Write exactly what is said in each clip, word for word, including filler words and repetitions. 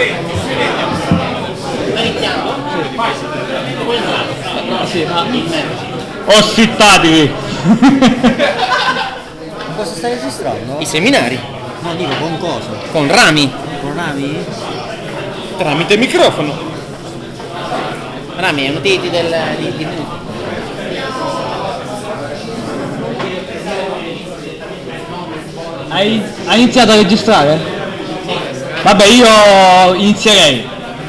Ospitatevi! Cosa stai registrando? I seminari. No, dico con cosa? Con rami. Con rami? Tramite microfono. Rami è un titi del... Di, di... Hai, hai iniziato a registrare? Vabbè, io inizierei.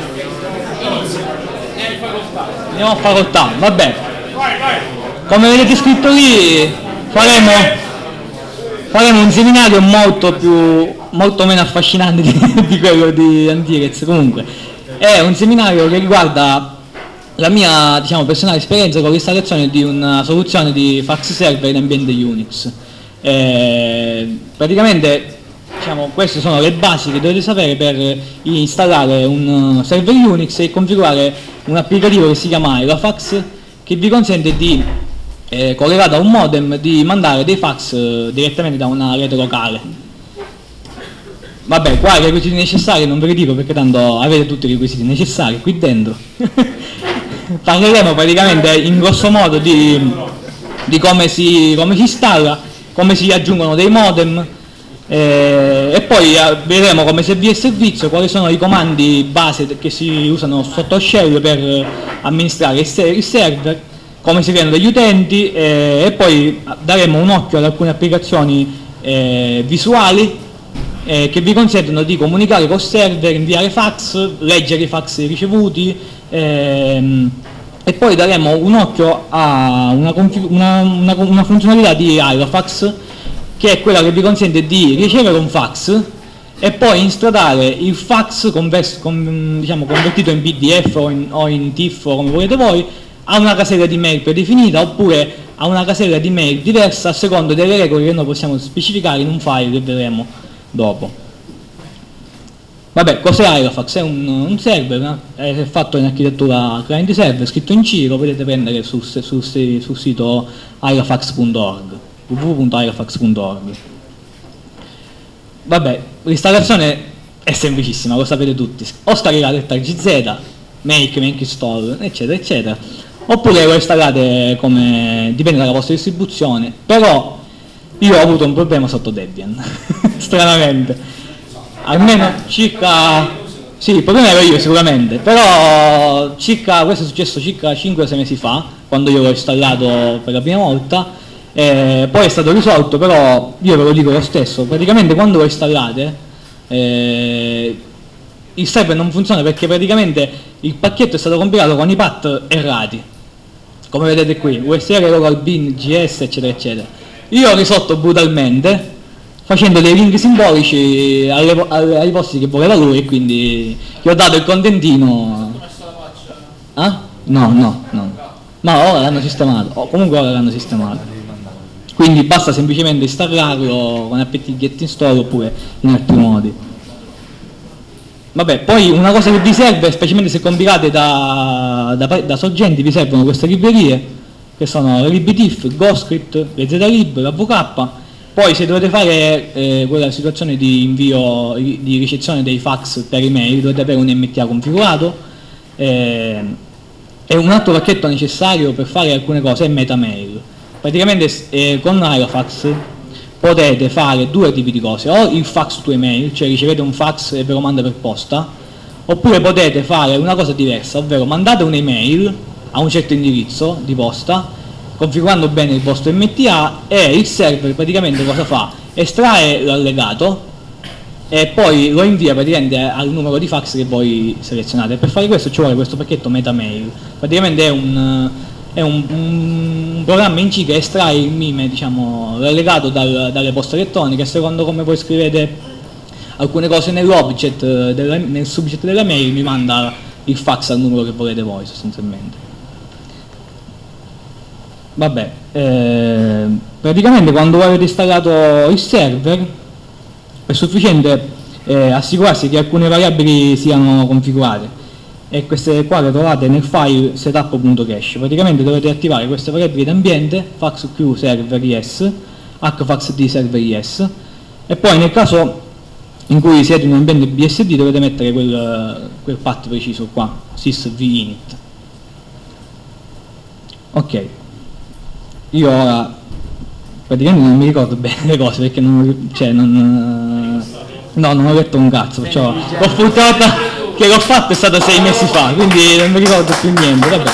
Andiamo a facoltà, vabbè. Come vedete scritto lì, faremo, faremo un seminario molto più, molto meno affascinante di, di quello di Antirez. Comunque, è un seminario che riguarda la mia, diciamo, personale esperienza con l'installazione di una soluzione di fax server in ambiente Unix. Eh, praticamente, diciamo, queste sono le basi che dovete sapere per installare un server Unix e configurare un applicativo che si chiama Aerofax, che vi consente di, eh, collegato a un modem, di mandare dei fax eh, direttamente da una rete locale. Vabbè, qua i requisiti necessari non ve li dico perché tanto avete tutti i requisiti necessari qui dentro. Parleremo praticamente in grosso modo di, di come, si, come si installa, come si aggiungono dei modem, eh, e poi eh, vedremo come si avvia il servizio, quali sono i comandi base che si usano sotto shell per eh, amministrare il, ser il server, come si creano degli utenti, eh, e poi daremo un occhio ad alcune applicazioni eh, visuali eh, che vi consentono di comunicare col server, inviare fax, leggere i fax ricevuti, ehm, e poi daremo un occhio a una, una, una, una funzionalità di Aerofax, che è quella che vi consente di ricevere un fax e poi instradare il fax convers, con, diciamo, convertito in P D F o in, o in T I F o come volete voi, a una casella di mail predefinita oppure a una casella di mail diversa a seconda delle regole che noi possiamo specificare in un file che vedremo dopo. Vabbè, cos'è Aerofax? È un, un server, no? È fatto in architettura client server, scritto in C, lo potete prendere sul, sul, sul sito aerofax punto org, w w w punto aerofax punto org. Vabbè, l'installazione è semplicissima, lo sapete tutti, o scaricate il T G Z, make, make install, eccetera, eccetera, oppure lo installate come, dipende dalla vostra distribuzione, però io ho avuto un problema sotto Debian, stranamente. Almeno circa, sì, il problema ero io sicuramente, però circa, questo è successo circa cinque sei mesi fa, quando io l'ho installato per la prima volta, eh, poi è stato risolto, però io ve lo dico lo stesso, praticamente quando lo installate, eh, il server non funziona perché praticamente il pacchetto è stato compilato con i path errati, come vedete qui, U S R, local bin, G S, eccetera, eccetera. Io ho risolto brutalmente, facendo dei link simbolici alle, alle, ai posti che voleva lui, e quindi gli ho dato il contentino. Ah? No, no, no. Ma ora l'hanno sistemato, oh, comunque ora l'hanno sistemato. Quindi basta semplicemente installarlo con apt get install oppure in altri modi. Vabbè, poi una cosa che vi serve, specialmente se compilate da, da, da sorgenti, vi servono queste librerie, che sono libtif, ghostscript, gzlib, la V K. Poi se dovete fare eh, quella situazione di invio, di ricezione dei fax per email, dovete avere un M T A configurato, eh, e un altro pacchetto necessario per fare alcune cose è MetaMail. Praticamente eh, con Aerofax potete fare due tipi di cose, o il fax to email, cioè ricevete un fax e ve lo manda per posta, oppure potete fare una cosa diversa, ovvero mandate un'email a un certo indirizzo di posta, configurando bene il vostro M T A, e il server praticamente cosa fa? Estrae l'allegato e poi lo invia praticamente al numero di fax che voi selezionate. Per fare questo ci vuole questo pacchetto MetaMail, praticamente è un, è un, un programma in C che estrae il mime, diciamo, l'allegato dal, dalle poste elettroniche, e secondo come voi scrivete alcune cose nell'object, nel subject della mail, mi manda il fax al numero che volete voi sostanzialmente. Vabbè, eh, praticamente quando avete installato il server è sufficiente eh, assicurarsi che alcune variabili siano configurate, e queste qua le trovate nel file setup punto cache. Praticamente dovete attivare queste variabili d'ambiente, faxq server yes, hfaxd server yes, e poi nel caso in cui siete in un ambiente B S D dovete mettere quel, quel path preciso qua, sysvinit. Ok, io ora praticamente non mi ricordo bene le cose perché non, cioè non, no, non ho letto un cazzo, perciò l'ho fortunata che l'ho fatto è stato sei mesi fa, quindi non mi ricordo più niente, vabbè.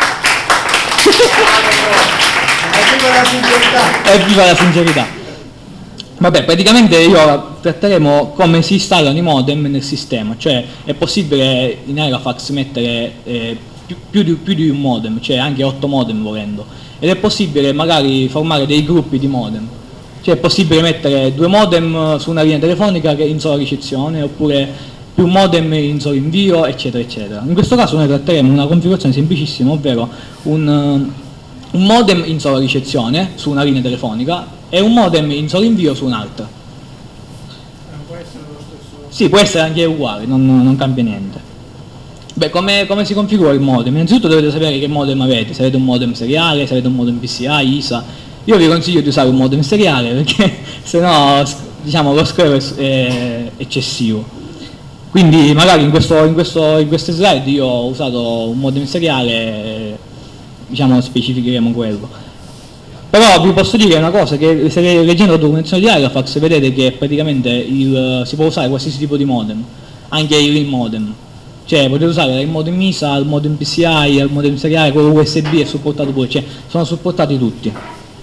Evviva la sincerità! Evviva la sincerità! Vabbè, praticamente io tratteremo come si installano i modem nel sistema, cioè è possibile in Aerofax mettere eh, più, più, di, più di un modem, cioè anche otto modem volendo, ed è possibile magari formare dei gruppi di modem, cioè è possibile mettere due modem su una linea telefonica che in sola ricezione, oppure più modem in solo invio, eccetera eccetera. In questo caso noi tratteremo una configurazione semplicissima, ovvero un, un modem in sola ricezione su una linea telefonica e un modem in solo invio su un'altra. Non può essere lo stesso. Sì, può essere anche uguale, non, non cambia niente. Beh, come, come si configura il modem? Innanzitutto dovete sapere che modem avete, se avete un modem seriale, se avete un modem P C I, I S A. Io vi consiglio di usare un modem seriale perché se no, diciamo, lo screo è, è eccessivo. Quindi magari in, questo, in, questo, in queste slide io ho usato un modem seriale, diciamo specificheremo quello. Però vi posso dire una cosa, che se leggendo la documentazione di Aerofax vedete che praticamente il, si può usare qualsiasi tipo di modem, anche il RIM modem. Cioè potete usare il modem I S A, il modem P C I, il modem seriale, quello U S B è supportato pure, cioè sono supportati tutti.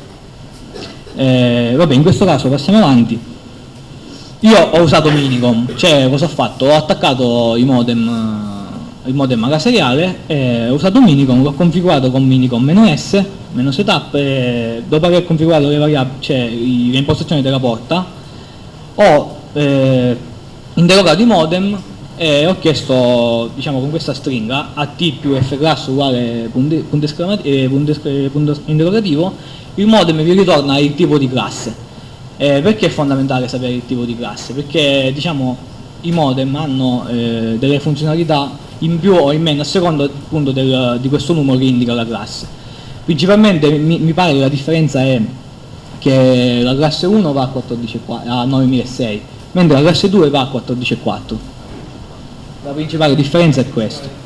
Eh, vabbè, in questo caso passiamo avanti. Io ho usato Minicom, cioè cosa ho fatto? Ho attaccato i modem, il modem alla seriale, e ho usato Minicom, l'ho configurato con Minicom-S, meno setup, e dopo aver configurato le variabili, cioè le impostazioni della porta, ho eh, interrogato i modem e ho chiesto, diciamo, con questa stringa A T più F class uguale punto, punto, eh, punto, punto interrogativo, il modem vi ritorna il tipo di classe. Eh, perché è fondamentale sapere il tipo di classe? Perché, diciamo, i modem hanno eh, delle funzionalità in più o in meno a seconda appunto del, di questo numero che indica la classe. Principalmente mi, mi pare che la differenza è che la classe uno va a, quattordici, a novemilasei, mentre la classe due va a quattordici virgola quattro. La principale differenza è questa.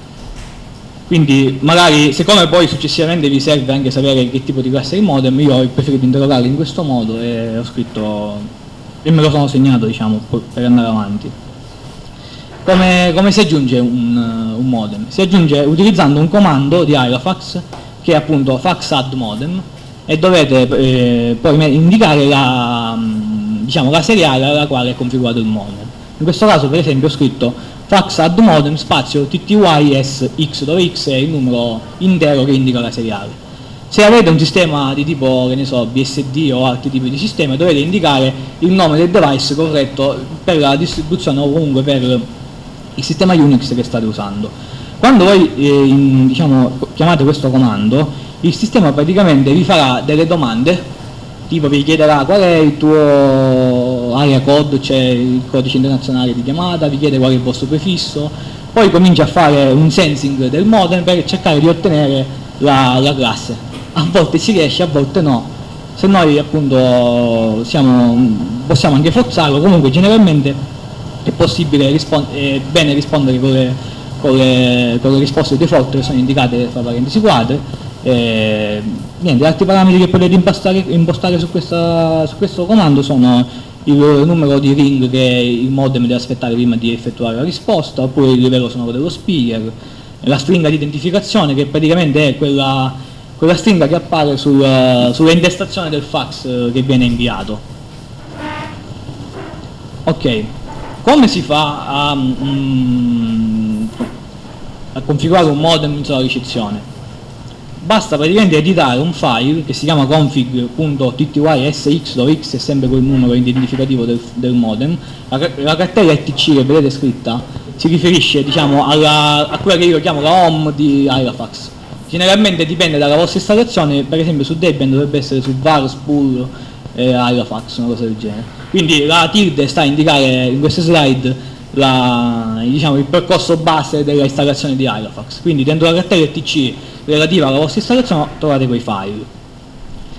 Quindi magari, siccome poi successivamente vi serve anche sapere che tipo di classe è il modem, io ho preferito interrogarli in questo modo e ho scritto, e me lo sono segnato, diciamo, per andare avanti. Come, come si aggiunge un, un modem? Si aggiunge utilizzando un comando di Aerofax che è appunto fax add modem, e dovete eh, poi indicare la, diciamo, la seriale alla quale è configurato il modem. In questo caso per esempio ho scritto fax add modem spazio T T Y S X, dove X è il numero intero che indica la seriale. Se avete un sistema di tipo, che ne so, B S D o altri tipi di sistema, dovete indicare il nome del device corretto per la distribuzione o comunque per il sistema Unix che state usando. Quando voi eh, in, diciamo, chiamate questo comando, il sistema praticamente vi farà delle domande, tipo vi chiederà qual è il tuo area code, cioè il codice internazionale di chiamata, vi chiede qual è il vostro prefisso, poi comincia a fare un sensing del modem per cercare di ottenere la, la classe. A volte si riesce, a volte no. Se noi appunto siamo, possiamo anche forzarlo, comunque generalmente è possibile rispondere, è bene rispondere con le, con le, con le risposte default che sono indicate fra parentesi quadre. Eh, niente, altri parametri che potete impostare, impostare su, questa, su questo comando sono il numero di ring che il modem deve aspettare prima di effettuare la risposta, oppure il livello sonoro dello speaker, la stringa di identificazione che praticamente è quella, quella stringa che appare sul, sulla intestazione del fax che viene inviato. Ok, come si fa a, mm, a configurare un modem in sola ricezione? Basta praticamente editare un file che si chiama config.ttysx, dove x è sempre quel numero identificativo del, del modem. La, la cartella E T C che vedete scritta si riferisce, diciamo, alla, a quella che io chiamo la home di Aerofax. Generalmente dipende dalla vostra installazione, per esempio su Debian dovrebbe essere su var, spool, eh, Aerofax, una cosa del genere. Quindi la tilde sta a indicare in queste slide la, diciamo, il percorso base della installazione di Aerofax. Quindi dentro la cartella E T C relativa alla vostra installazione trovate quei file.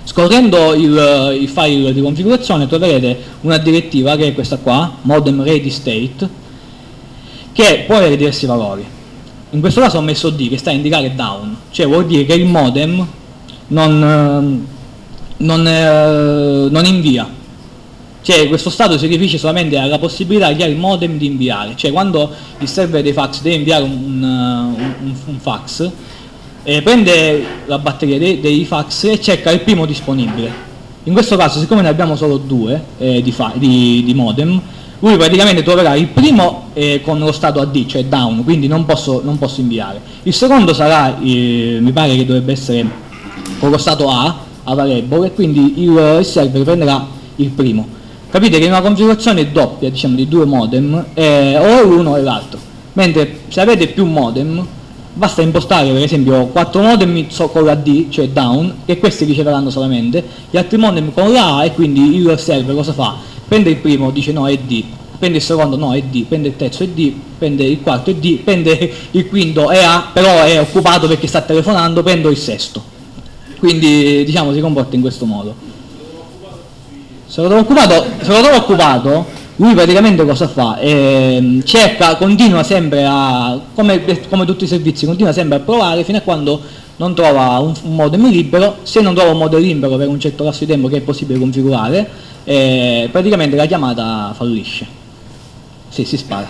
Scorrendo il, il file di configurazione troverete una direttiva che è questa qua, modem ready state, che può avere diversi valori. In questo caso ho messo D, che sta a indicare down, cioè vuol dire che il modem non, non, eh, non invia, cioè questo stato si riferisce solamente alla possibilità che ha il modem di inviare, cioè quando il server dei fax deve inviare un, un, un, un fax, eh, prende la batteria dei, dei fax e cerca il primo disponibile. In questo caso, siccome ne abbiamo solo due eh, di, di, di modem, lui praticamente troverà il primo eh, con lo stato A D, cioè down, quindi non posso, non posso inviare. Il secondo sarà, eh, mi pare che dovrebbe essere con lo stato A, available, e quindi il, il server prenderà il primo. Capite che in una configurazione doppia, diciamo, di due modem, eh, o è l'uno o è l'altro. Mentre se avete più modem, basta impostare per esempio quattro modem con la D, cioè down, e questi riceveranno solamente, gli altri modem con la A, e quindi il server cosa fa? Prende il primo, dice no è D, prende il secondo, no è D, prende il terzo è D, prende il quarto è D, prende il quinto è A, però è occupato perché sta telefonando, prendo il sesto. Quindi diciamo si comporta in questo modo. Se lo trovo occupato, se lo trovo occupato lui praticamente cosa fa? Eh, cerca, continua sempre a, come, come tutti i servizi, continua sempre a provare fino a quando non trova un, un modem libero. Se non trova un modem libero per un certo lasso di tempo che è possibile configurare, eh, praticamente la chiamata fallisce. Sì, si spara.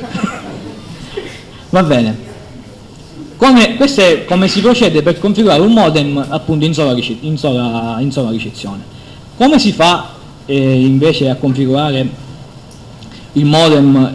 Va bene. Come, questo è come si procede per configurare un modem appunto in sola, in sola, in sola ricezione. Come si fa eh, invece a configurare il modem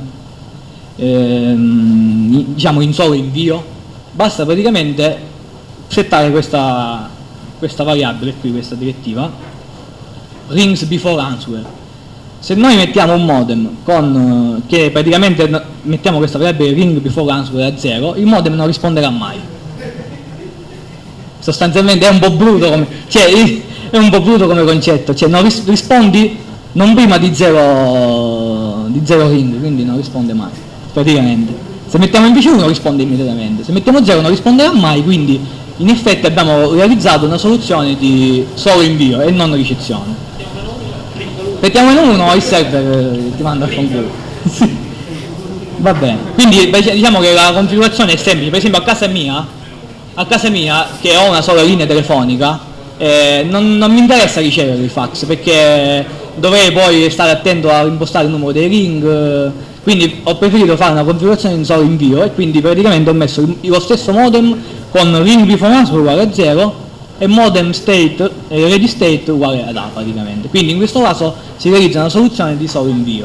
ehm, diciamo in solo invio? Basta praticamente settare questa, questa variabile qui, questa direttiva, rings before answer. Se noi mettiamo un modem con, che praticamente mettiamo questa variabile ring before answer a zero, il modem non risponderà mai. Sostanzialmente è un po' brutto come, cioè, è un po' brutto come concetto, cioè non ris rispondi non prima di zero, di zero ring, quindi non risponde mai, praticamente. Se mettiamo invece uno risponde immediatamente, se mettiamo zero non risponderà mai, quindi in effetti abbiamo realizzato una soluzione di solo invio e non ricezione. Mettiamo in uno, il server ti manda a fanculo. Va bene, quindi diciamo che la configurazione è semplice. Per esempio a casa mia, a casa mia che ho una sola linea telefonica, eh, non, non mi interessa ricevere il fax, perché dovrei poi stare attento a impostare il numero dei ring, quindi ho preferito fare una configurazione in solo invio, e quindi praticamente ho messo lo stesso modem con ring before answer uguale a zero e modem state e ready state uguale ad A praticamente. Quindi in questo caso si realizza una soluzione di solo invio.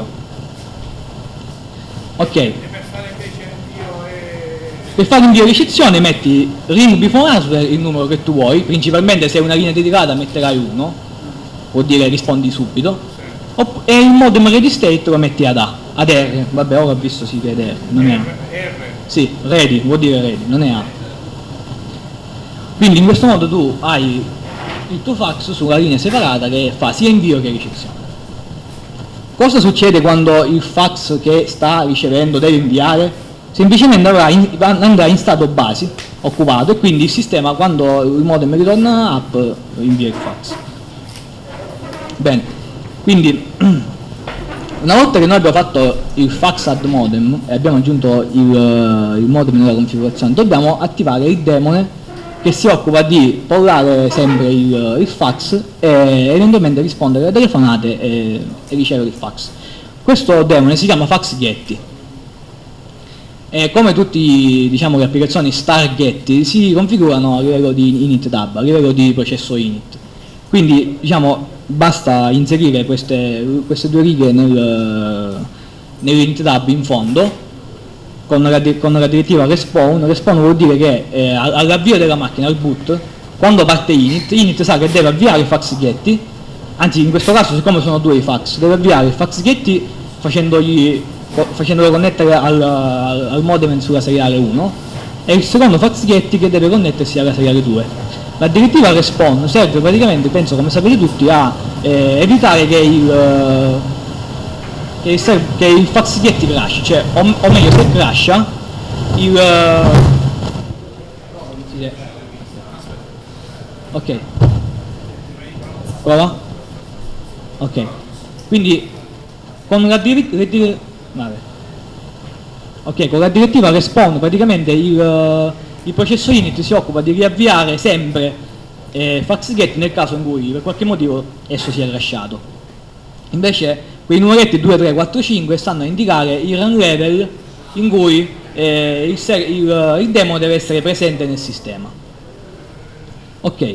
Ok. E per fare invece invio e... Per fare invio e ricezione metti ring before answer il numero che tu vuoi, principalmente se è una linea dedicata metterai uno, vuol dire rispondi subito, e il modem ready state lo metti ad A, ad R, vabbè ora ho visto sì che è R, non è A. R. Sì, ready, vuol dire ready, non è A. Quindi in questo modo tu hai il tuo fax su una linea separata che fa sia invio che ricezione. Cosa succede quando il fax che sta ricevendo deve inviare? Semplicemente avrà in, andrà in stato base, occupato, e quindi il sistema, quando il modem ritorna up, invia il fax. Bene, quindi una volta che noi abbiamo fatto il fax add modem e abbiamo aggiunto il, il modem nella configurazione, dobbiamo attivare il daemon che si occupa di pollare sempre il, il fax e eventualmente rispondere alle telefonate e, e ricevere il fax. Questo daemon si chiama faxgetty. E come tutte diciamo, le applicazioni stargetty si configurano a livello di init tab, a livello di processo init. Quindi diciamo basta inserire queste, queste due righe nel, nell'init tab in fondo con la, con la direttiva respawn. Respawn vuol dire che eh, all'avvio della macchina, al boot, quando parte init, init sa che deve avviare il faxgetty, anzi in questo caso siccome sono due i fax, deve avviare il faxgetty facendogli, facendolo connettere al, al, al modem sulla seriale uno, e il secondo faxgetty che deve connettersi alla seriale due. La direttiva respawn serve praticamente, penso come sapete tutti, a eh, evitare che il Che il, che il faxgetty crash, cioè, o, o meglio se crasha il ok Prova? Ok. Quindi con la direttiva... Ok, con la direttiva respawn praticamente il, il processo init si occupa di riavviare sempre eh, faxget nel caso in cui per qualche motivo esso sia crashato. Invece quei numeretti due, tre, quattro, cinque stanno a indicare il run level in cui eh, il, il, il demo deve essere presente nel sistema. Ok,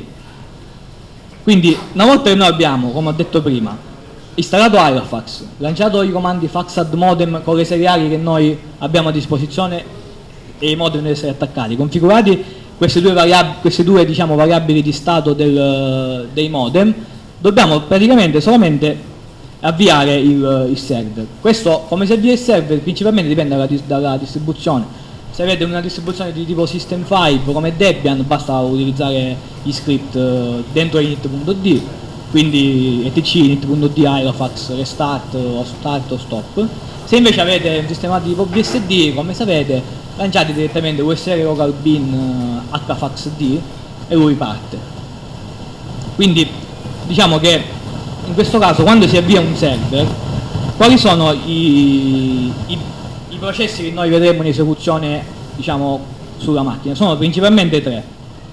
quindi una volta che noi abbiamo, come ho detto prima, installato Aerofax, lanciato i comandi fax add modem con le seriali che noi abbiamo a disposizione e i modem devono essere attaccati, configurati queste due, variab queste due diciamo, variabili di stato del, dei modem, dobbiamo praticamente solamente avviare il, il server. Questo, come si avvia il server, principalmente dipende dalla, dalla distribuzione. Se avete una distribuzione di tipo System cinque come Debian, basta utilizzare gli script dentro init.d, quindi etc init.d aerofax restart o start o stop. Se invece avete un sistema di tipo B S D, come sapete, lanciate direttamente usr local bin hfaxd e lui parte. Quindi diciamo che in questo caso quando si avvia un server, quali sono i, i, i processi che noi vedremo in esecuzione, diciamo, sulla macchina? Sono principalmente tre.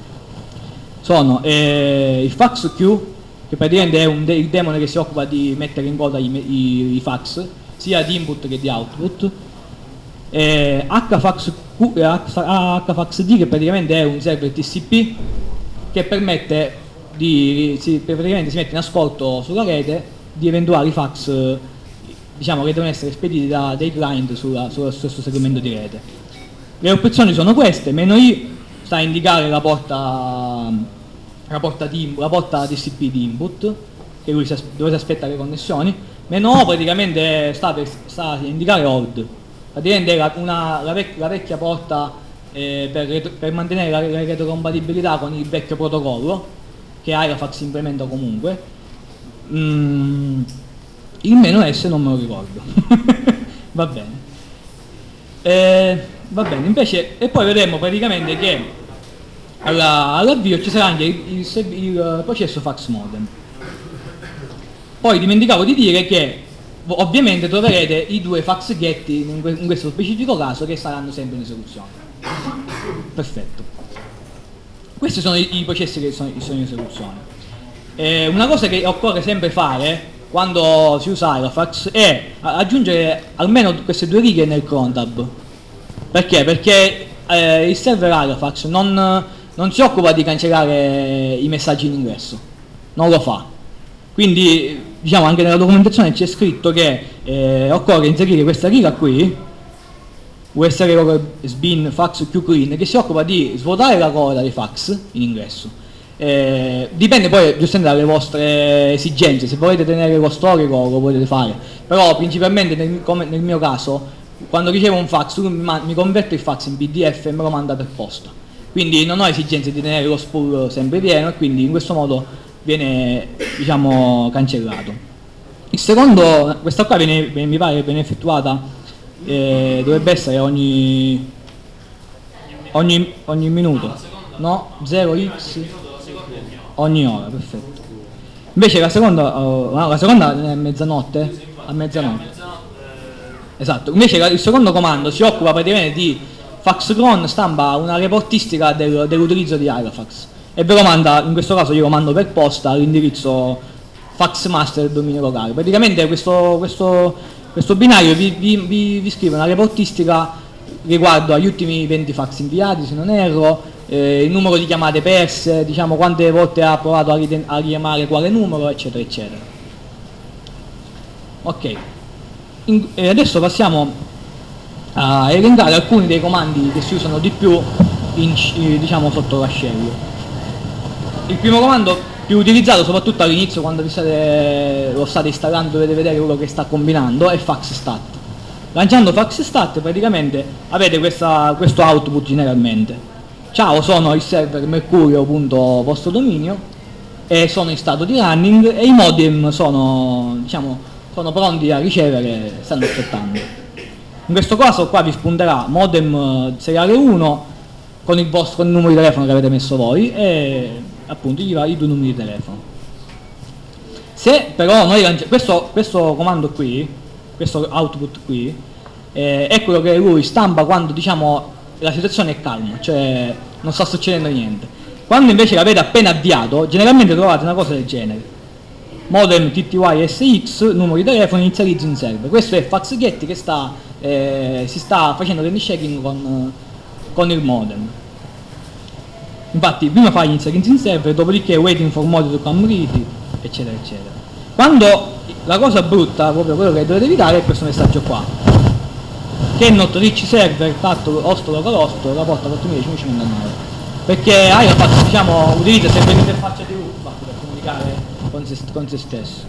Sono eh, il fax queue, che praticamente è un de il demone che si occupa di mettere in coda i, i, i fax, sia di input che di output, eh, hfaxd, che praticamente è un server T C P che permette di, si, praticamente si mette in ascolto sulla rete di eventuali fax, diciamo, che devono essere spediti da dei client sulla, sullo stesso segmento di rete. Le opzioni sono queste: meno i sta a indicare la porta, la porta, di, la porta T C P di input, che lui si, dove si aspetta le connessioni, meno o praticamente sta, per, sta a indicare hold, praticamente la, una, la, vec la vecchia porta eh, per, per mantenere la, la retrocompatibilità con il vecchio protocollo che Aerofax implementa comunque. Mm, il meno S non me lo ricordo. Va bene. Eh, va bene, invece, e poi vedremo praticamente che all'avvio all ci sarà anche il, il, il processo fax modem. Poi dimenticavo di dire che ovviamente troverete i due fax get in, in questo specifico caso che saranno sempre in esecuzione. Perfetto. Questi sono i, i processi che sono, sono in esecuzione. Eh, una cosa che occorre sempre fare quando si usa Aerofax è aggiungere almeno queste due righe nel cron tab. Perché? Perché eh, il server Aerofax non, non si occupa di cancellare i messaggi in ingresso, non lo fa. Quindi, diciamo, anche nella documentazione c'è scritto che eh, occorre inserire questa riga qui, usr sbin fax qclean, che si occupa di svuotare la coda dei fax in ingresso. Eh, dipende poi giustamente dalle vostre esigenze, se volete tenere lo storico lo potete fare, però principalmente nel, come nel mio caso, quando ricevo un fax lui mi, mi converte il fax in P D F e me lo manda per posta, quindi non ho esigenze di tenere lo spool sempre pieno e quindi in questo modo viene, diciamo, cancellato. Il secondo, questa qua viene, mi pare viene effettuata, eh, dovrebbe essere ogni ogni, ogni minuto, no? zero x ogni ora, perfetto. Invece la seconda, uh, la seconda è a mezzanotte? A mezzanotte. Esatto, invece il secondo comando si occupa praticamente di faxcron, stampa una reportistica del, dell'utilizzo di Aerofax e ve lo manda, in questo caso io lo mando per posta all'indirizzo faxmaster del dominio locale. Praticamente questo, questo, questo binario vi, vi, vi, vi scrive una reportistica riguardo agli ultimi venti fax inviati, se non erro, eh, il numero di chiamate perse, diciamo quante volte ha provato a, a richiamare quale numero, eccetera eccetera. Ok, in, e adesso passiamo a elencare alcuni dei comandi che si usano di più in, diciamo sotto l'ascellio. Il primo comando più utilizzato soprattutto all'inizio, quando vi state, lo state installando, dovete vedere quello che sta combinando, è faxstat. Lanciando faxstat praticamente avete questa, questo output generalmente. Ciao, sono il server mercurio.vostro dominio e sono in stato di running e i modem sono, diciamo, sono pronti a ricevere, stanno aspettando. In questo caso qua vi spunterà modem seriale uno con il vostro numero di telefono che avete messo voi e appunto i, i due numeri di telefono. Se però noi lance- questo, questo comando qui, questo output qui, eh, è quello che lui stampa quando diciamo la situazione è calma, cioè non sta succedendo niente. Quando invece l'avete appena avviato, generalmente trovate una cosa del genere: modem T T Y S X, numero di telefono, inizializzo in server. Questo è FaxGet che sta, eh, si sta facendo handshaking con, con il modem. Infatti prima fa inizializzo in server, dopodiché waiting for modem to come ready, eccetera eccetera. Quando la cosa brutta, proprio quello che dovete evitare, è questo messaggio qua, che è not rich server, fatto host localhost, rapporta quattromilacinquecentonovantanove, perché Aerofax diciamo utilizza sempre l'interfaccia di root per comunicare con se, con se stesso.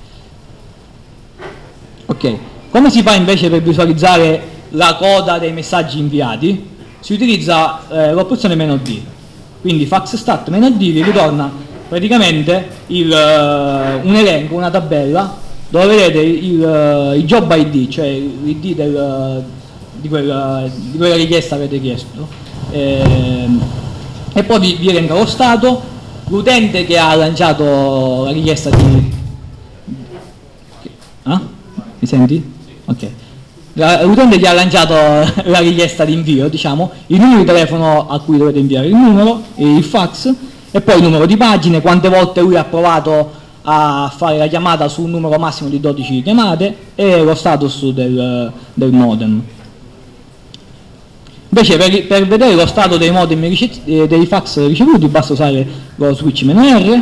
Ok, come si fa invece per visualizzare la coda dei messaggi inviati? Si utilizza eh, l'opzione meno "d", quindi faxstat meno "d" vi ritorna praticamente il, uh, un elenco, una tabella dove vedete il, uh, il job I D, cioè l'I D del, di, quella, di quella richiesta che avete chiesto, e, e poi vi, vi elenca lo stato, l'utente che ha lanciato la richiesta di... Ah? Mi senti? Ok. L'utente che ha lanciato la richiesta di invio, diciamo, il numero di telefono a cui dovete inviare il numero, il fax, e poi il numero di pagine, quante volte lui ha provato a fare la chiamata su un numero massimo di dodici chiamate, e lo status del, del modem. Invece per, per vedere lo stato dei modem dei fax ricevuti basta usare lo switch "-r",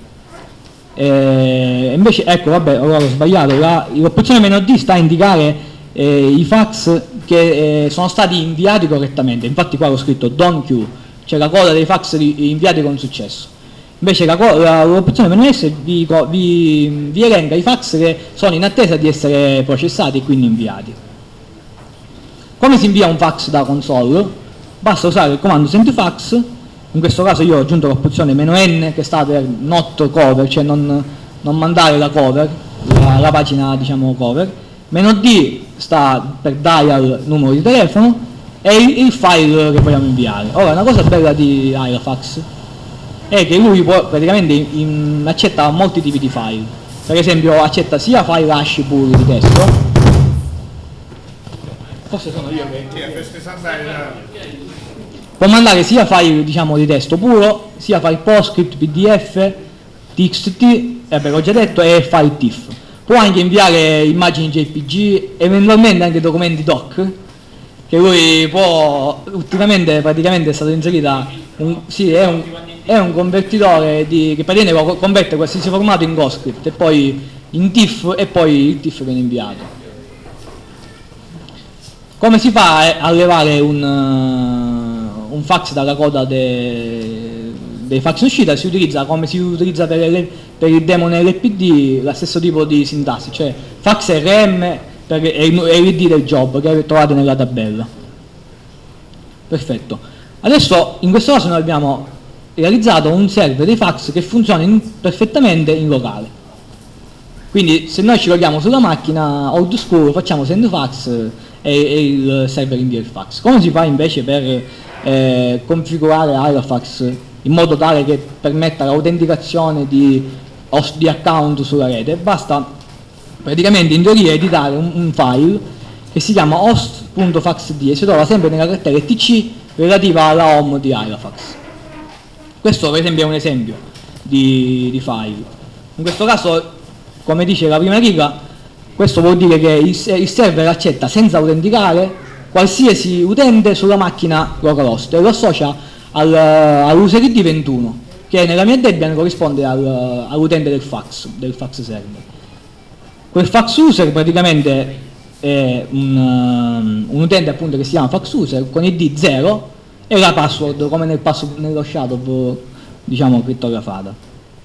e invece ecco, vabbè, allora ho sbagliato, l'opzione "-d" sta a indicare eh, i fax che eh, sono stati inviati correttamente. Infatti qua l'ho scritto "don't queue", cioè la coda dei fax inviati con successo. Invece l'opzione "-s" vi, vi, vi elenca i fax che sono in attesa di essere processati e quindi inviati. Come si invia un fax da console? Basta usare il comando "sendfax", in questo caso io ho aggiunto l'opzione "-n", che sta per not cover, cioè non, non mandare la cover, la, la pagina diciamo cover, "-d" sta per dial, numero di telefono, e il, il file che vogliamo inviare. Ora, una cosa bella di Aerofax è che lui può, praticamente in, accetta molti tipi di file. Per esempio accetta sia file hash puri di testo, forse sono io che... può mandare sia file diciamo di testo puro, sia file PostScript, P D F, T X T, eh beh, l'ho già detto, e file T I F. Può anche inviare immagini J P G, eventualmente anche documenti doc, che lui può, ultimamente praticamente è stato inserita, un, sì, è un, è un convertitore di, che praticamente converte qualsiasi formato in GoScript e poi in T I F, e poi il T I F viene inviato. Come si fa a levare un, uh, un fax dalla coda de, dei fax in uscita? Si utilizza, come si utilizza per, le, per il daemon L P D, lo stesso tipo di sintassi, cioè fax R M per, è l'I D del job che trovate nella tabella. Perfetto. Adesso in questo caso noi abbiamo realizzato un server dei fax che funziona in, perfettamente in locale. Quindi se noi ci loghiamo sulla macchina old school, facciamo sendfax e, e il server invia il fax. Come si fa invece per eh, configurare Aerofax in modo tale che permetta l'autenticazione di, di account sulla rete? Basta praticamente in teoria editare un, un file che si chiama host.faxd e si trova sempre nella cartella T C relativa alla home di Aerofax. Questo per esempio è un esempio di, di file. In questo caso, come dice la prima riga, questo vuol dire che il, il server accetta senza autenticare qualsiasi utente sulla macchina localhost e lo associa al, all'user I D ventuno, che nella mia Debian corrisponde al, all'utente del fax, del fax server. Quel fax user praticamente è un, um, un utente appunto che si chiama fax user con I D zero e la password come nel passo, nello shadow diciamo crittografata.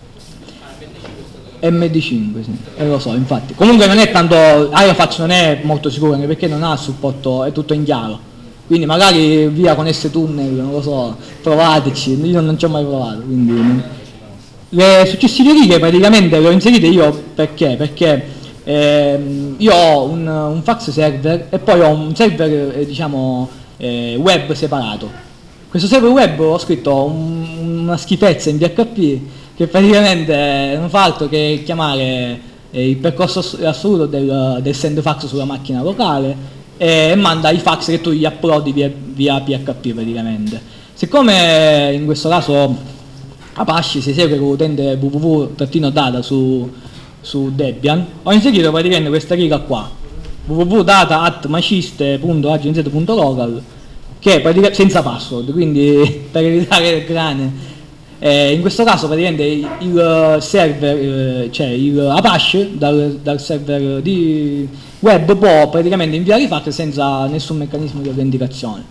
M D cinque, sì, eh, lo so, infatti. Comunque non è tanto, Aerofax non è molto sicuro anche perché non ha supporto, è tutto in chiaro. Quindi magari via con S-Tunnel, non lo so, provateci, io non ci ho mai provato. Quindi non... Le successive righe praticamente le ho inserite io perché? Perché ehm, io ho un, un fax server e poi ho un server eh, diciamo eh, web separato. Questo server web ho scritto un, una schifezza in P H P che praticamente non fa altro che chiamare eh, il percorso ass- assoluto del, del send fax sulla macchina locale e manda i fax che tu gli uploadi via, via P H P praticamente. Siccome in questo caso Apache si esegue con l'utente www-data su, su Debian, ho inserito praticamente questa riga qua, www-data at maciste punto agenz punto local, che è praticamente senza password, quindi per evitare il grane. Eh, in questo caso praticamente il server, eh, cioè il Apache dal, dal server di web può praticamente inviare i fax senza nessun meccanismo di autenticazione.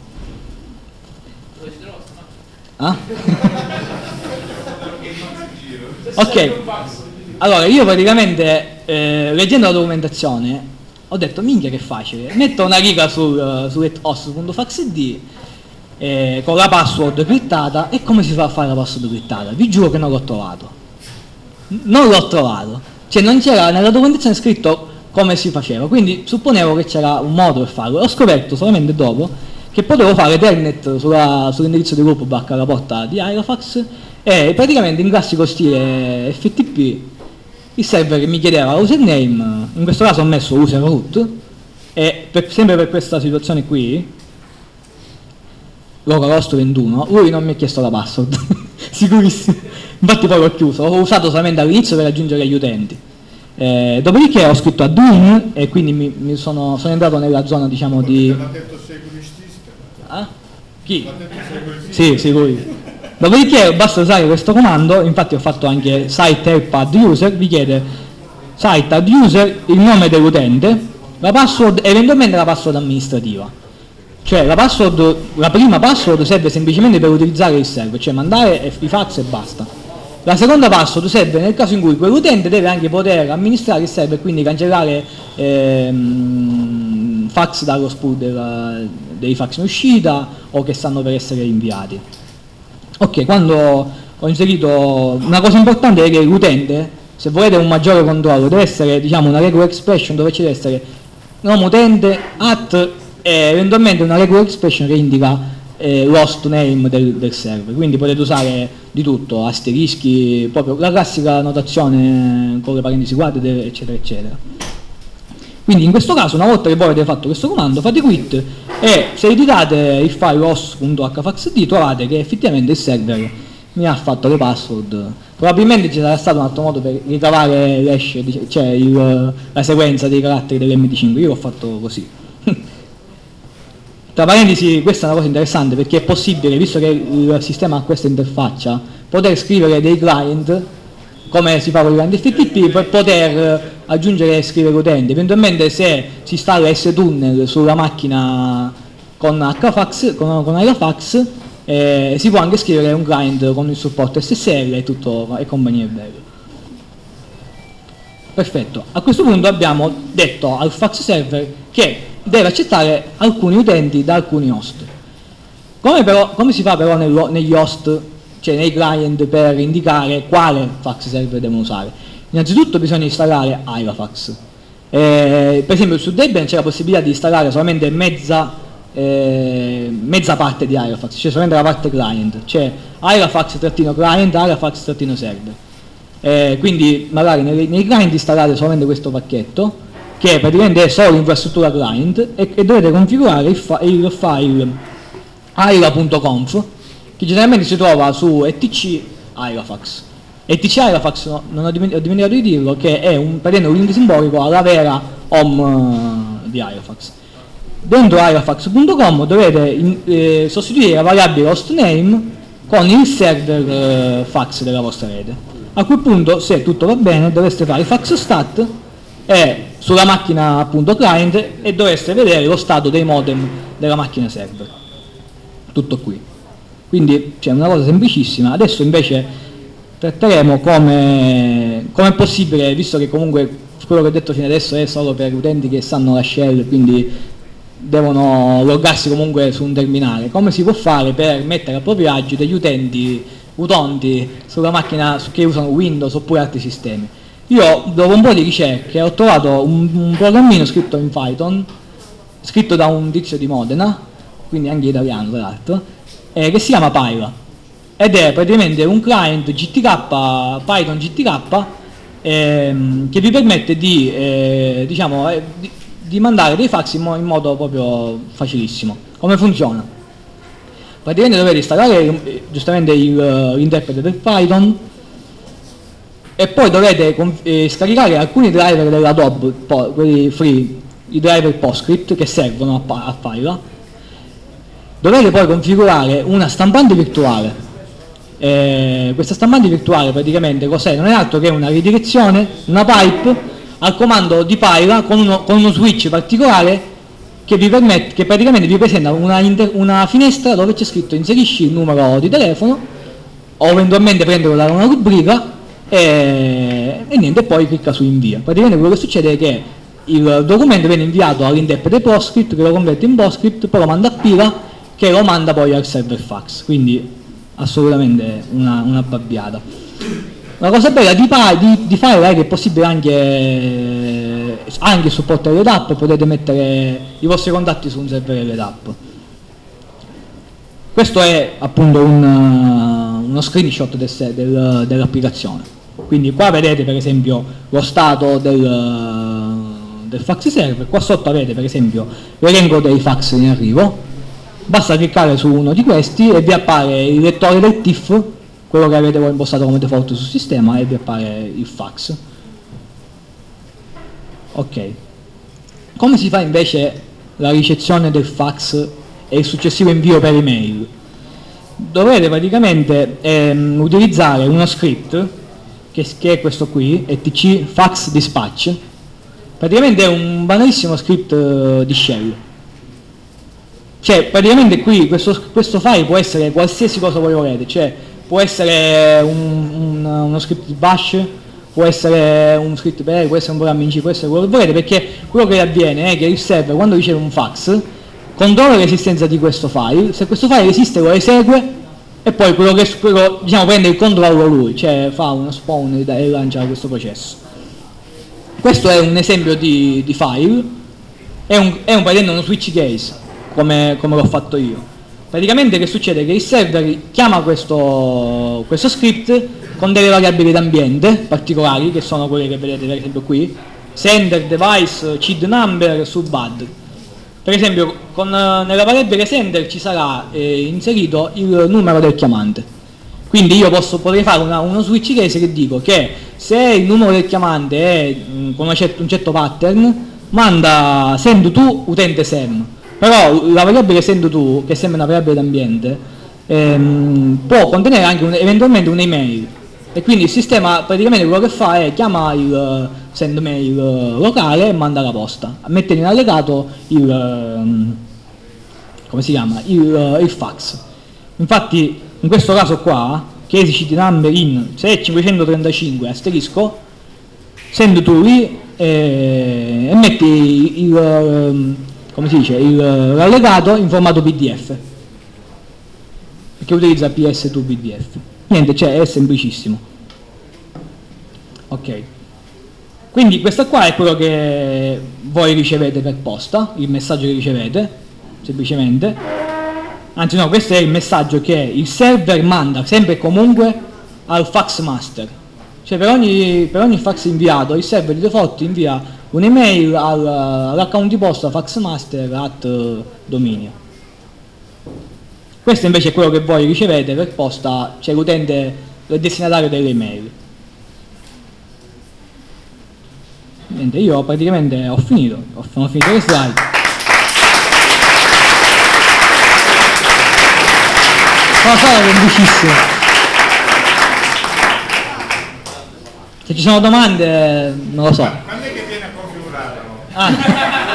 Ah? Ok, allora io praticamente eh, leggendo la documentazione ho detto minchia che facile, metto una riga sul, su gethost.faxd eh, con la password crittata. E come si fa a fare la password crittata? Vi giuro che non l'ho trovato, non l'ho trovato, cioè non c'era nella documentazione scritto come si faceva, quindi supponevo che c'era un modo per farlo. Ho scoperto solamente dopo che potevo fare telnet sulla, sull'indirizzo di gruppo barra la porta di Aerofax e praticamente in classico stile F T P il server mi chiedeva username, in questo caso ho messo user root e per, sempre per questa situazione qui localhost ventuno, lui non mi ha chiesto la password sicurissimo, infatti poi l'ho chiuso, l'ho usato solamente all'inizio per aggiungere gli utenti. Eh, dopodiché ho scritto admin e quindi mi, mi sono, sono entrato nella zona diciamo di... Ah? Chi? Sì, sì, lui. Dopodiché basta usare questo comando, infatti ho fatto anche site help add user, vi chiede site add user, il nome dell'utente, la password, eventualmente la password amministrativa. Cioè la password, la prima password serve semplicemente per utilizzare il server, cioè mandare i fax e basta. La seconda password serve nel caso in cui quell'utente deve anche poter amministrare il server, quindi cancellare ehm, fax dallo spool della, dei fax in uscita o che stanno per essere inviati. Ok, quando ho inserito una cosa importante è che l'utente, se volete un maggiore controllo, deve essere diciamo una regular expression dove ci deve essere nome utente, at e eventualmente una regular expression che indica eh, l'host name del, del server, quindi potete usare di tutto, asterischi, proprio la classica notazione con le parentesi quadre, eccetera eccetera. Quindi in questo caso una volta che voi avete fatto questo comando fate quit e se editate il file host.hfaxd trovate che effettivamente il server mi ha fatto le password. Probabilmente ci sarà stato un altro modo per ricavare l'hash, cioè il, la sequenza dei caratteri dell'M D cinque, io l'ho fatto così. Tra parentesi, questa è una cosa interessante perché è possibile, visto che il sistema ha questa interfaccia, poter scrivere dei client come si fa con i client F T P per poter aggiungere e scrivere utenti. Eventualmente se si installa S-Tunnel sulla macchina con Hfax, con, con Aerofax, eh, si può anche scrivere un client con il supporto S S L e tutto e compagnia bella. Perfetto, a questo punto abbiamo detto al fax server che deve accettare alcuni utenti da alcuni host. Come, però, come si fa però nello, negli host, cioè nei client, per indicare quale fax server devono usare? Innanzitutto bisogna installare Aerofax. Eh, per esempio su Debian c'è la possibilità di installare solamente mezza, eh, mezza parte di Aerofax, cioè solamente la parte client, cioè Aerofax-client, Aerofax-server. Eh, quindi magari nei, nei client installate solamente questo pacchetto che praticamente è solo infrastruttura client e, e dovete configurare il, fa, il file aira punto conf che generalmente si trova su etc Aerofax. etc Aerofax, no, non ho dimenticato, ho dimenticato di dirlo, che è un, praticamente un link simbolico alla vera home uh, di Aerofax. Dentro aerofax punto com dovete in, eh, sostituire la variabile hostname con il server eh, fax della vostra rete. A quel punto, se tutto va bene, dovreste fare fax stat e sulla macchina appunto client e dovreste vedere lo stato dei modem della macchina server. Tutto qui. Quindi c'è una cosa semplicissima. Adesso invece tratteremo come, come è possibile, visto che comunque quello che ho detto fino adesso è solo per utenti che sanno la shell, quindi devono loggarsi comunque su un terminale, come si può fare per mettere a proprio agio degli utenti utonti sulla macchina che usano Windows oppure altri sistemi. Io dopo un po' di ricerche ho trovato un, un programmino scritto in Python, scritto da un tizio di Modena, quindi anche italiano tra l'altro, eh, che si chiama Pyra. ed è praticamente un client G T K, Python G T K, ehm, che vi permette di, eh, diciamo, eh, di, di mandare dei fax in, mo in modo proprio facilissimo. Come funziona? Praticamente dovete installare eh, giustamente l'interprete del Python e poi dovete eh, scaricare alcuni driver dell'Adobe, quelli free, i driver PostScript che servono a, a farla. Dovete poi configurare una stampante virtuale. Eh, questa stampante virtuale praticamente cos'è? Non è altro che una ridirezione, una pipe al comando di Pyla con uno, con uno switch particolare che vi permette, che praticamente vi presenta una, inter, una finestra dove c'è scritto inserisci il numero di telefono o eventualmente prenderlo da una rubrica e, e niente, poi clicca su invia. Praticamente quello che succede è che il documento viene inviato all'interprete PostScript che lo converte in PostScript, poi lo manda a Pyla che lo manda poi al server fax, quindi assolutamente una, una babbiata. La cosa bella di, di, di File è che è possibile anche, anche supportare le app, potete mettere i vostri contatti su un server delle app. Questo è appunto un, uno screenshot del, del, dell'applicazione. Quindi qua vedete per esempio lo stato del, del fax server, qua sotto avete per esempio l'elenco dei fax in arrivo. Basta cliccare su uno di questi e vi appare il lettore del T I F, quello che avete voi impostato come default sul sistema, e vi appare il fax. Ok. Come si fa invece la ricezione del fax e il successivo invio per email? Dovete praticamente ehm, utilizzare uno script che, che è questo qui, E T C fax dispatch. Praticamente è un banalissimo script uh, di shell. Cioè praticamente qui questo, questo file può essere qualsiasi cosa voi volete, cioè può essere un, un, uno script di bash, può essere un script per, può essere un programma in C, può essere quello che volete, perché quello che avviene è che il server quando riceve un fax controlla l'esistenza di questo file, se questo file esiste lo esegue e poi quello che quello, diciamo, prende il controllo lui, cioè fa uno spawn e lancia questo processo. Questo è un esempio di, di file, è un, è un, praticamente uno switch case. Come, come l'ho fatto io. Praticamente che succede? Che il server chiama questo, questo script con delle variabili d'ambiente particolari, che sono quelle che vedete per esempio qui, sender, device, C I D number, subbad. Per esempio con, nella variabile sender ci sarà eh, inserito il numero del chiamante. Quindi io posso, potrei fare una, uno switch case che dico che se il numero del chiamante è mh, con una certo, un certo pattern, manda send to utente sem. Però la variabile send to, che sembra una variabile d'ambiente, ehm, può contenere anche un, eventualmente un'email, e quindi il sistema praticamente quello che fa è chiama il send mail locale e manda la posta, mette in allegato il, um, come si chiama, il, il fax. Infatti in questo caso qua, case C D number in se è cinquecentotrentacinque asterisco, send to lì e, e metti il, il come si dice, l'allegato in formato P D F, perché utilizza P S due P D F. Niente, cioè è semplicissimo. Ok. Quindi questo qua è quello che voi ricevete per posta, il messaggio che ricevete, semplicemente. Anzi no, questo è il messaggio che il server manda sempre e comunque al fax master. Cioè per ogni, per ogni fax inviato il server di default invia un'email al, all'account di posta faxmaster at dominio. Questo invece è quello che voi ricevete per posta, cioè l'utente, il destinatario delle email. Niente, io praticamente ho finito, ho, ho finito le slide. Sono stato semplicissimo. Se ci sono domande non lo so. Quando è che viene a configurarlo? Ah.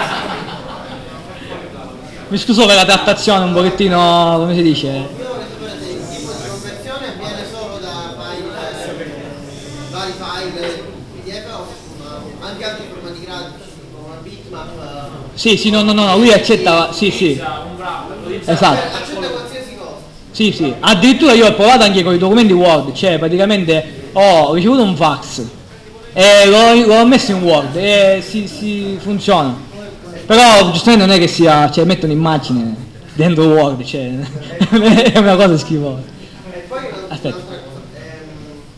Mi scuso per la trattazione un pochettino, come si dice? Il tipo di conversione avviene solo da file, vari file P D F o anche altri formati grafici come una bitmap? Sì, sì, no, no, no, lui accetta, sì, sì. Esatto. Accetta qualsiasi cosa. Sì, sì. Addirittura io ho provato anche con i documenti Word, cioè praticamente ho ricevuto un fax e l'ho, l'ho messo in Word e si, si funziona. Però giustamente non è che sia, cioè metto un'immagine dentro Word, cioè è una cosa schifosa. E poi aspetta. un'altra cosa. Ehm,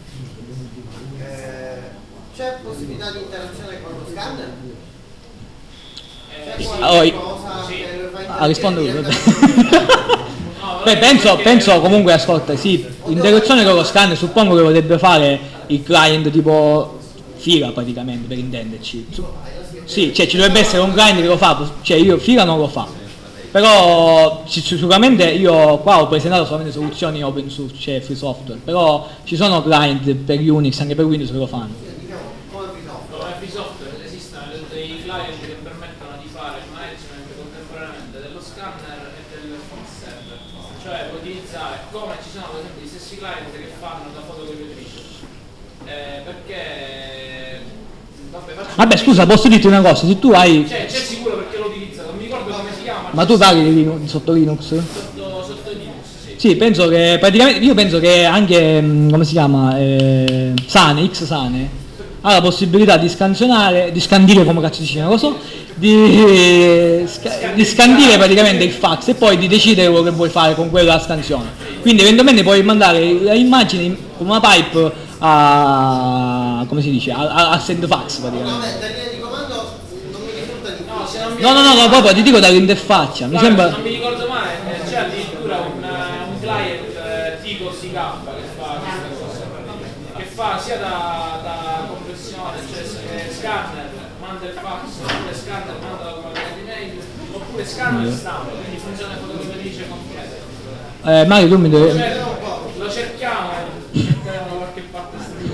eh, c'è possibilità di interazione con lo scanner? C'è Oh, i- qualcosa che fa Ah, rispondo io, interagire vabbè. Beh, penso, penso comunque, ascolta, sì, interazione con lo scanner suppongo che lo dovrebbe fare il client tipo Fila praticamente, per intenderci. Su- Sì, cioè ci dovrebbe essere un client che lo fa, cioè io Fila non lo fa. Però ci- sicuramente io qua ho presentato solamente soluzioni open source, cioè free software, però ci sono client per Unix, anche per Windows che lo fanno. come risolvo? Come free software esistono dei client che permettono di fare il management contemporaneamente dello scanner e del file server, cioè puoi utilizzare, come ci sono per esempio gli stessi client che fanno da fotocopiatrice, eh, perché vabbè, faccio Vabbè, scusa, posso dirti una cosa, se tu hai... c'è, c'è sicuro perché lo utilizza, non mi ricordo come si chiama, Ma tu parli di Linux- sotto Linux? sotto, sotto Linux, sì. Sì, penso che praticamente, io penso che anche, mh, come si chiama, eh, Sane, X Sane, ha la possibilità di scansionare, di scandire come cazzo si dice, non lo so, di, sca- di scandire praticamente il fax e poi di decidere quello che vuoi fare con quella scansione. Quindi eventualmente puoi mandare l'immagine con una pipe a, come si dice, a, a, a send fax praticamente. Vabbè, da linea di comando non mi risulta di No, se non mi No, no, no, no, proprio ti dico dall'interfaccia, mi Guarda, sembra... se non mi ricordo male, eh, c'è addirittura un, eh, un client eh, tipo C K che fa questa cosa, che fa sia da, da compressione, cioè eh, scanner, manda il fax, oppure scanner, manda la comunicazione di mail, oppure scanner stampa, quindi funziona fotocopiatrice completa. Eh, Mario, tu mi devi... Cioè, lo cerchiamo, cerchiamo da qualche parte storica.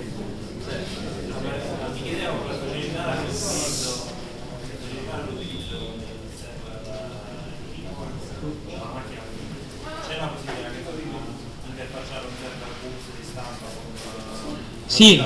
Sì.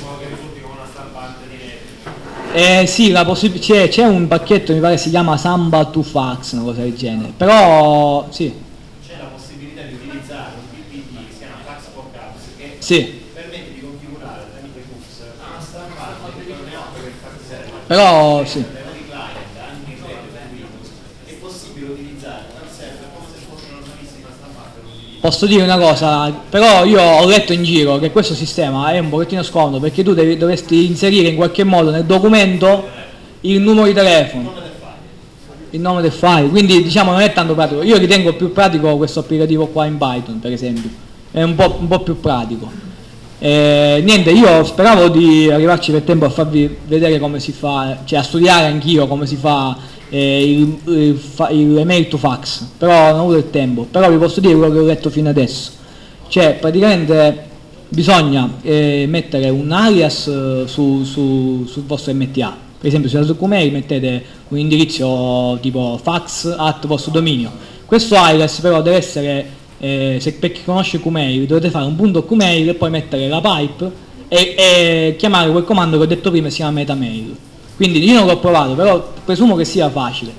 Eh, sì, la possib- c'è, c'è un pacchetto, mi pare si chiama Samba to Fax, una cosa del genere. Però, sì. C'è la possibilità di utilizzare un P P D che si chiama Fax for Caps che Sì. permette di configurare tramite F U X una stampante che non è altro che il fax server. Però, sì. Per i client, anche in rete per Windows, è possibile utilizzare dal server come se fosse una normalissima stampante. Posso dire una cosa, però io ho letto in giro che questo sistema è un pochettino scomodo perché tu devi, dovresti inserire in qualche modo nel documento il numero di telefono, il nome del file, quindi diciamo non è tanto pratico. Io ritengo più pratico questo applicativo qua in Python, per esempio, è un po', un po' più pratico. Eh, niente, io speravo di arrivarci per tempo a farvi vedere come si fa, cioè a studiare anch'io come si fa eh, il, il, fa- il email to fax, però non ho avuto il tempo. Però vi posso dire quello che ho letto fino adesso, cioè praticamente bisogna eh, mettere un alias eh, su, su, sul vostro M T A. Per esempio sulla Zuccumail mettete un indirizzo tipo fax at vostro dominio. Questo alias però deve essere, eh, se per chi conosce Qmail, dovete fare un punto Qmail e poi mettere la pipe e, e chiamare quel comando che ho detto prima, si chiama metamail. Quindi io non l'ho provato, però presumo che sia facile.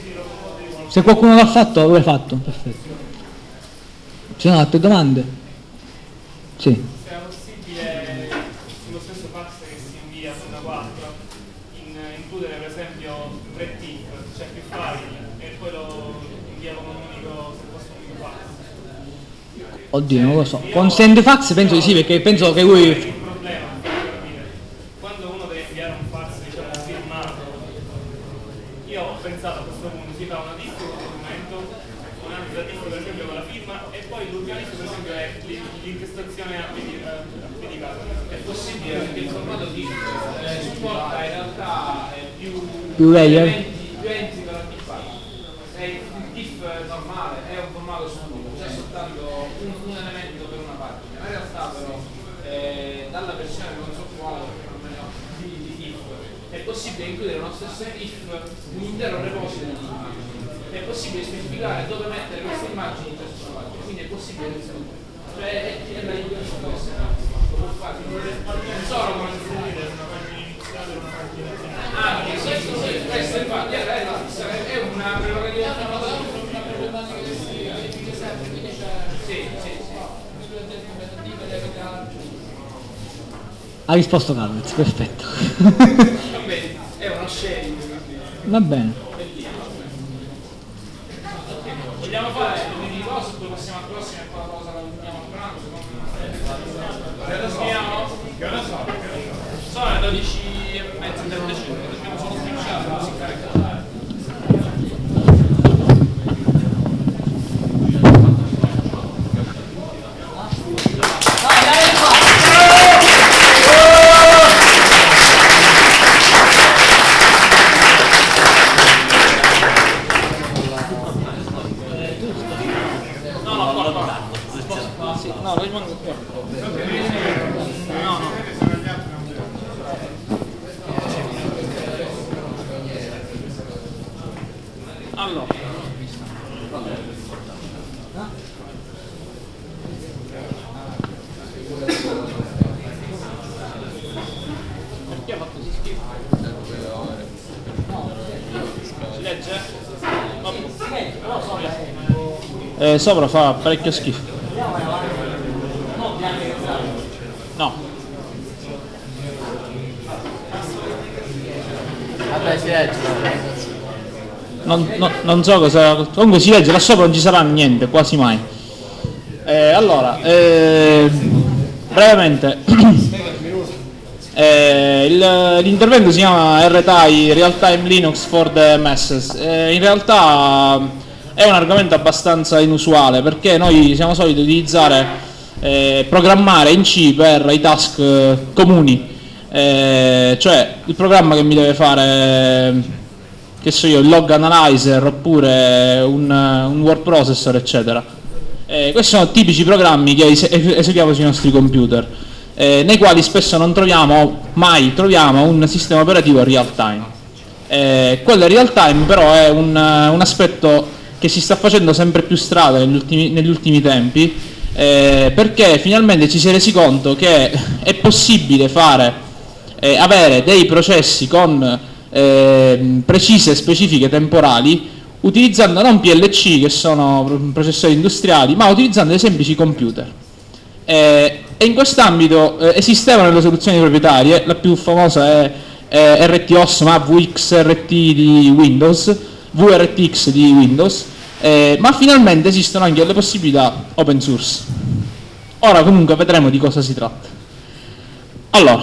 Se qualcuno l'ha fatto, lo hai fatto, perfetto. Ci sono altre domande? Sì. Se era possibile sullo stesso fax che si invia su una quattro in, includere per esempio tre tip, cioè più file e poi lo invia come un unico, se fosse un unico fax. Oddio, non lo so. Con SendFax penso di sì, perché penso che lui... Il problema, per capire, quando uno deve inviare un fax diciamo firmato, io ho pensato a questo punto si fa una diff con il documento, un'altra diff per esempio con la firma e poi l'ultima diff per esempio è l'in- l'intestazione applicata. È possibile perché il formato diff eh, supporta in realtà eh, più, Più layer? elementi, più enti per diffare. Se il diff normale è un formato stupido, c'è soltanto un, un elemento per una pagina. In realtà però eh, dalla versione concettuale non me ne ho di, di diff è possibile includere nello stesso diff un intero repository di immagini. È possibile specificare dove mettere queste immagini in ciascuna pagina, quindi è possibile che sia un cioè è, è la idea di questo. Non solo come si può dire una pagina iniziale e una pagina finale. Ah, sì, sì, sì, questo infatti è, è, è una prerogativa sì, sì, sì. Ha risposto Carlos, perfetto. Va bene, è uno sharing. Va bene. Vogliamo fare ore di cosa, poi passiamo al prossimo e poi la cosa la andiamo a pranzo, secondo me. Sono le dodici e mezza, trentacinque, dobbiamo solo switchare, così caricare. No, lo rimango qua. No, no. Allora. Perché ha fatto così schifo? Si legge? Eh, sopra fa parecchio schifo. No. Vabbè, si legge. Non, no, non so cosa. Comunque si legge, là sopra non ci sarà niente, quasi mai. Eh, allora, eh, brevemente, eh, il, l'intervento si chiama R T I, Real Time Linux for the Masses. Eh, in realtà è un argomento abbastanza inusuale perché noi siamo soliti utilizzare Eh, programmare in C per i task eh, comuni, eh, cioè il programma che mi deve fare, che so io, il log analyzer oppure un, un word processor eccetera. Eh, questi sono tipici programmi che eseguiamo sui nostri computer, eh, nei quali spesso non troviamo, mai troviamo un sistema operativo real time. Eh, quello real time però è un, un aspetto che si sta facendo sempre più strada negli ultimi, negli ultimi tempi, Eh, perché finalmente ci si è resi conto che è possibile fare, eh, avere dei processi con eh, precise specifiche temporali utilizzando non P L C, che sono processori industriali, ma utilizzando dei semplici computer. Eh, e in quest'ambito eh, esistevano delle soluzioni proprietarie, la più famosa è, è R T O S, ma V X R T di Windows, V R T X di Windows. Eh, ma finalmente esistono anche delle possibilità open source. Ora comunque vedremo di cosa si tratta. Allora,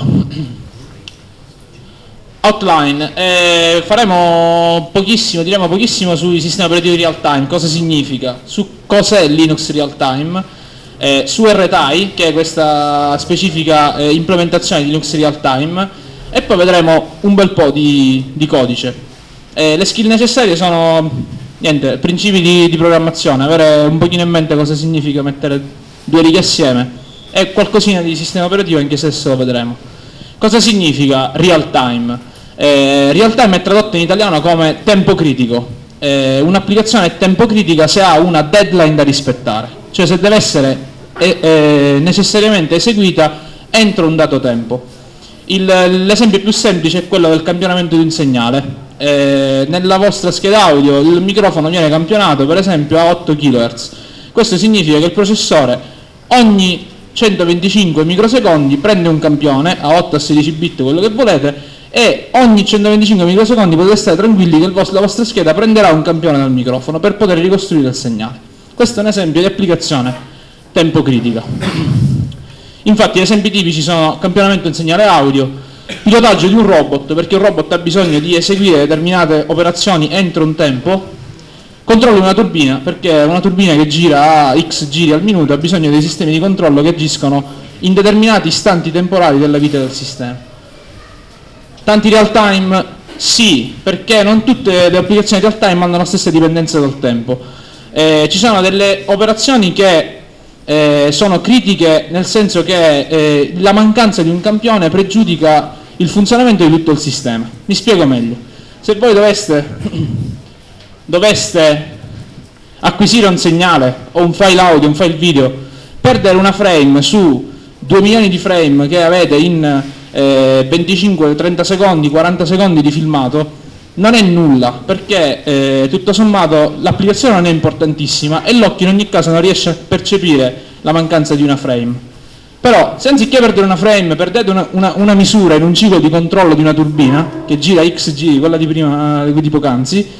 outline, eh, faremo pochissimo, diremo pochissimo sui sistemi operativi real time, cosa significa, su cos'è Linux real time, eh, su R T I, che è questa specifica eh, implementazione di Linux real time, e poi vedremo un bel po' di, di codice. Eh, le skill necessarie sono niente, principi di, di programmazione, avere un pochino in mente cosa significa mettere due righe assieme e qualcosina di sistema operativo, anche se adesso lo vedremo. Cosa significa real time? Eh, real time è tradotto in italiano come tempo critico. Eh, un'applicazione è tempo critica se ha una deadline da rispettare, cioè se deve essere eh, eh, necessariamente eseguita entro un dato tempo. Il, l'esempio più semplice è quello del campionamento di un segnale. Eh, nella vostra scheda audio il microfono viene campionato per esempio a otto chilohertz. Questo significa che il processore ogni centoventicinque microsecondi prende un campione a otto a sedici bit, quello che volete, e ogni centoventicinque microsecondi potete stare tranquilli che il vostro, la vostra scheda prenderà un campione dal microfono per poter ricostruire il segnale. Questo è un esempio di applicazione tempo critica. Infatti gli esempi tipici sono campionamento di un segnale audio, pilotaggio di un robot, perché un robot ha bisogno di eseguire determinate operazioni entro un tempo, controllo di una turbina, perché una turbina che gira a X giri al minuto ha bisogno dei sistemi di controllo che agiscono in determinati istanti temporali della vita del sistema. Tanti real time? Sì, perché non tutte le applicazioni real time hanno la stessa dipendenza dal tempo. Eh, ci sono delle operazioni che Eh, sono critiche, nel senso che eh, la mancanza di un campione pregiudica il funzionamento di tutto il sistema. Mi spiego meglio. Se voi doveste, doveste acquisire un segnale o un file audio, un file video, perdere una frame su due milioni di frame che avete in eh, venticinque, trenta secondi, quaranta secondi di filmato, non è nulla, perché eh, tutto sommato l'applicazione non è importantissima e l'occhio in ogni caso non riesce a percepire la mancanza di una frame. Però se anziché perdere una frame perdete una, una, una misura in un ciclo di controllo di una turbina che gira X giri, quella di prima, di poc'anzi,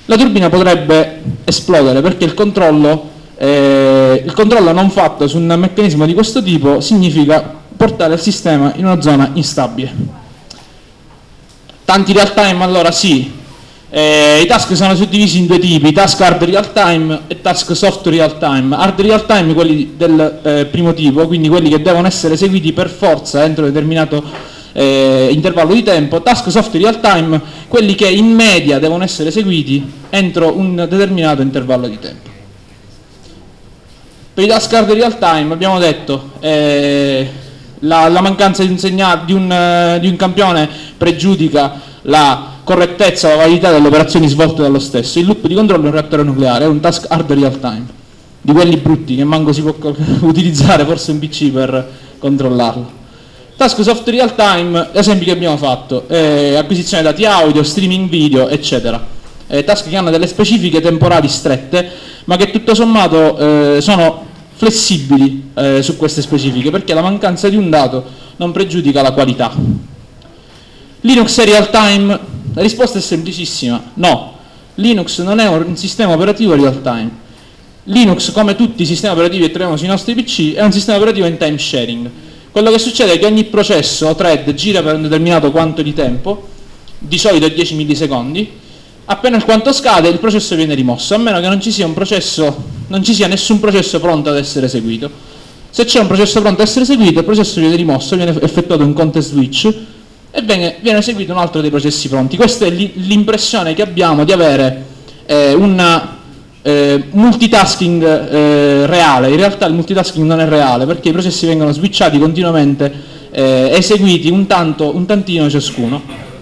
la turbina potrebbe esplodere, perché il controllo, eh, il controllo non fatto su un meccanismo di questo tipo significa portare il sistema in una zona instabile. Tanti real time allora sì. Eh, I task sono suddivisi in due tipi, task hard real time e task soft real time. Hard real time quelli del eh, primo tipo, quindi quelli che devono essere eseguiti per forza entro un determinato eh, intervallo di tempo. Task soft real time, quelli che in media devono essere eseguiti entro un determinato intervallo di tempo. Per i task hard real time abbiamo detto eh, la, la mancanza di un, segnale, di, un, di un campione pregiudica la correttezza o la validità delle operazioni svolte dallo stesso. Il loop di controllo di un reattore nucleare è un task hard real time, di quelli brutti che manco si può utilizzare forse un P C per controllarlo. Task soft real time, esempi che abbiamo fatto, eh, acquisizione dati audio, streaming video, eccetera. Eh, task che hanno delle specifiche temporali strette, ma che tutto sommato eh, sono flessibili eh, su queste specifiche, perché la mancanza di un dato non pregiudica la qualità. Linux è real time? La risposta è semplicissima, no. Linux non è un sistema operativo real time. Linux, come tutti i sistemi operativi che troviamo sui nostri P C, è un sistema operativo in time sharing. Quello che succede è che ogni processo o thread gira per un determinato quanto di tempo, di solito dieci millisecondi. Appena il quanto scade, il processo viene rimosso, a meno che non ci sia un processo, non ci sia nessun processo pronto ad essere eseguito. Se c'è un processo pronto ad essere eseguito, il processo viene rimosso, viene effettuato un context switch e viene, viene eseguito un altro dei processi pronti. Questa è l'impressione che abbiamo di avere eh, un eh, multitasking eh, reale. In realtà il multitasking non è reale, perché i processi vengono switchati continuamente, eh, eseguiti un, tanto, un tantino ciascuno.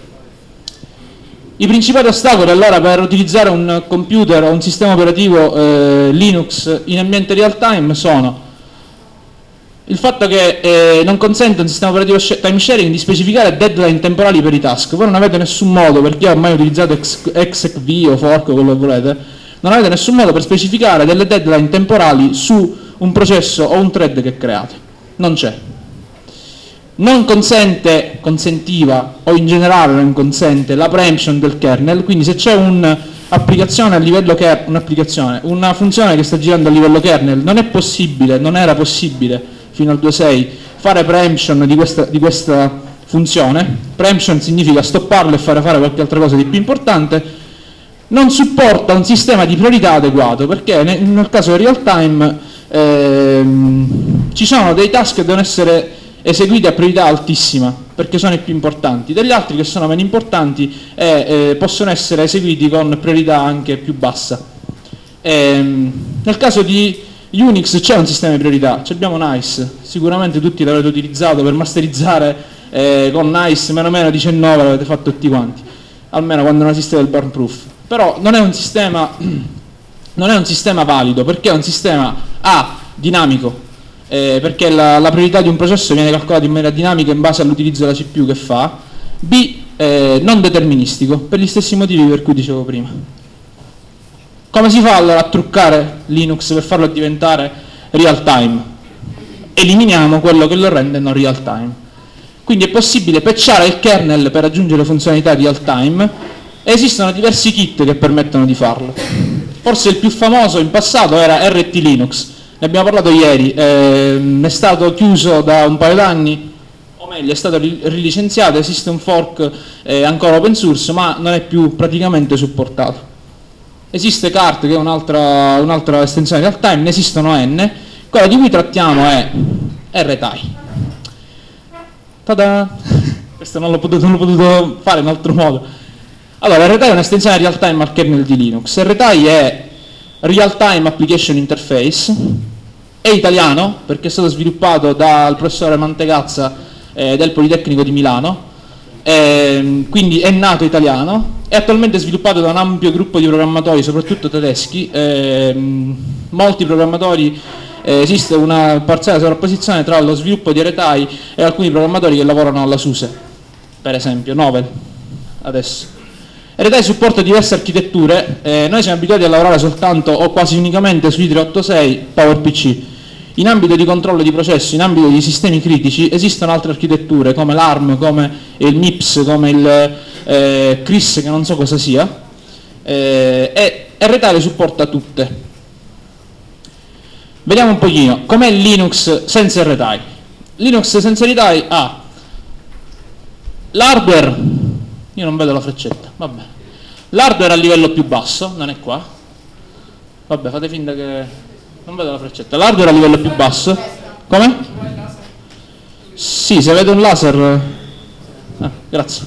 I principali ostacoli allora per utilizzare un computer o un sistema operativo eh, Linux in ambiente real time sono il fatto che eh, non consente un sistema operativo time sharing di specificare deadline temporali per i task. Voi non avete nessun modo, perché ormai utilizzato execv o fork o quello che volete, non avete nessun modo per specificare delle deadline temporali su un processo o un thread che create. Non c'è. Non consente, consentiva o in generale non consente la preemption del kernel, quindi se c'è un'applicazione a livello kernel, un'applicazione, una funzione che sta girando a livello kernel, non è possibile, non era possibile fino al due punto sei fare preemption di questa, di questa funzione. Preemption significa stopparlo e fare fare qualche altra cosa di più importante. Non supporta un sistema di priorità adeguato, perché nel, nel caso del real time ehm, ci sono dei task che devono essere eseguiti a priorità altissima, perché sono i più importanti, degli altri che sono meno importanti e eh, possono essere eseguiti con priorità anche più bassa. Ehm, nel caso di Unix c'è un sistema di priorità, abbiamo NICE, sicuramente tutti l'avrete utilizzato per masterizzare eh, con NICE meno meno diciannove, l'avete fatto tutti quanti, almeno quando non esisteva il burn proof. Però non è un sistema, non è un sistema valido, perché è un sistema A, dinamico, eh, perché la, la priorità di un processo viene calcolata in maniera dinamica in base all'utilizzo della C P U che fa, B, eh, non deterministico, per gli stessi motivi per cui dicevo prima. Come si fa allora a truccare Linux per farlo diventare real time? Eliminiamo quello che lo rende non real time. Quindi è possibile patchare il kernel per raggiungere funzionalità real time, e esistono diversi kit che permettono di farlo. Forse il più famoso in passato era R T Linux, ne abbiamo parlato ieri, ehm, è stato chiuso da un paio d'anni, o meglio è stato rilicenziato, esiste un fork eh, ancora open source, ma non è più praticamente supportato. Esiste Cart, che è un'altra, un'altra estensione real time, ne esistono N, quella di cui trattiamo è R T I. Tada! Questo non l'ho potuto, non l'ho potuto fare in altro modo. Allora, R T I è un'estensione real time al kernel di Linux. R T I è Real Time Application Interface, è italiano perché è stato sviluppato dal professore Mantegazza eh, del Politecnico di Milano, eh, quindi è nato italiano. È attualmente sviluppato da un ampio gruppo di programmatori, soprattutto tedeschi, eh, molti programmatori, eh, esiste una parziale sovrapposizione tra lo sviluppo di R T I e alcuni programmatori che lavorano alla SUSE, per esempio, Novell, adesso. R T I supporta diverse architetture, eh, noi siamo abituati a lavorare soltanto o quasi unicamente su i tre otto sei PowerPC. In ambito di controllo di processi, in ambito di sistemi critici, esistono altre architetture come l'ARM, come il MIPS, come il eh, C R I S, che non so cosa sia, eh, e R T I le supporta tutte. Vediamo un pochino com'è Linux senza R T I. Linux senza R T I ha l'hardware, io non vedo la freccetta, vabbè, l'hardware a livello più basso, non è qua, vabbè, fate finta che non vedo la freccetta, l'hardware a livello più basso, come? Sì, se vedo un laser, ah, grazie.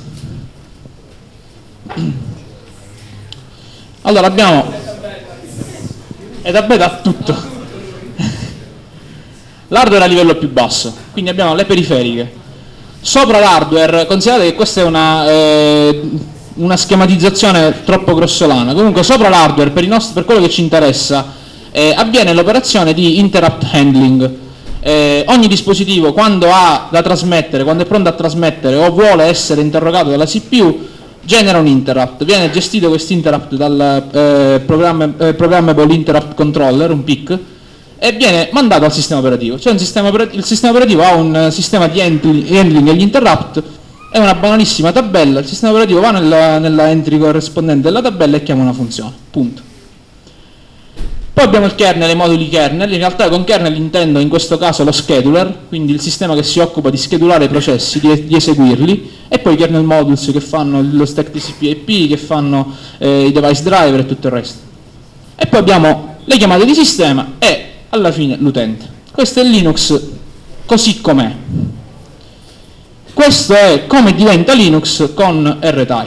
Allora abbiamo, e da beta tutto, l'hardware a livello più basso, quindi abbiamo le periferiche. Sopra l'hardware, considerate che questa è una, eh, una schematizzazione troppo grossolana, comunque sopra l'hardware, per, per quello che ci interessa, eh, avviene l'operazione di interrupt handling. Eh, ogni dispositivo, quando ha da trasmettere, quando è pronto a trasmettere o vuole essere interrogato dalla C P U, genera un interrupt. Viene gestito questo interrupt dal eh, programma, eh, Programmable Interrupt Controller, un P I C, e viene mandato al sistema operativo. Cioè un sistema operativo, il sistema operativo ha un sistema di handling degli interrupt, è una banalissima tabella, il sistema operativo va nella, nella entry corrispondente della tabella e chiama una funzione, punto. Poi abbiamo il kernel e i moduli kernel. In realtà con kernel intendo in questo caso lo scheduler, quindi il sistema che si occupa di schedulare i processi, di, di eseguirli, e poi i kernel modules che fanno lo stack T C P I P, che fanno eh, i device driver e tutto il resto. E poi abbiamo le chiamate di sistema e alla fine l'utente. Questo è Linux così com'è. Questo è come diventa Linux con R T I.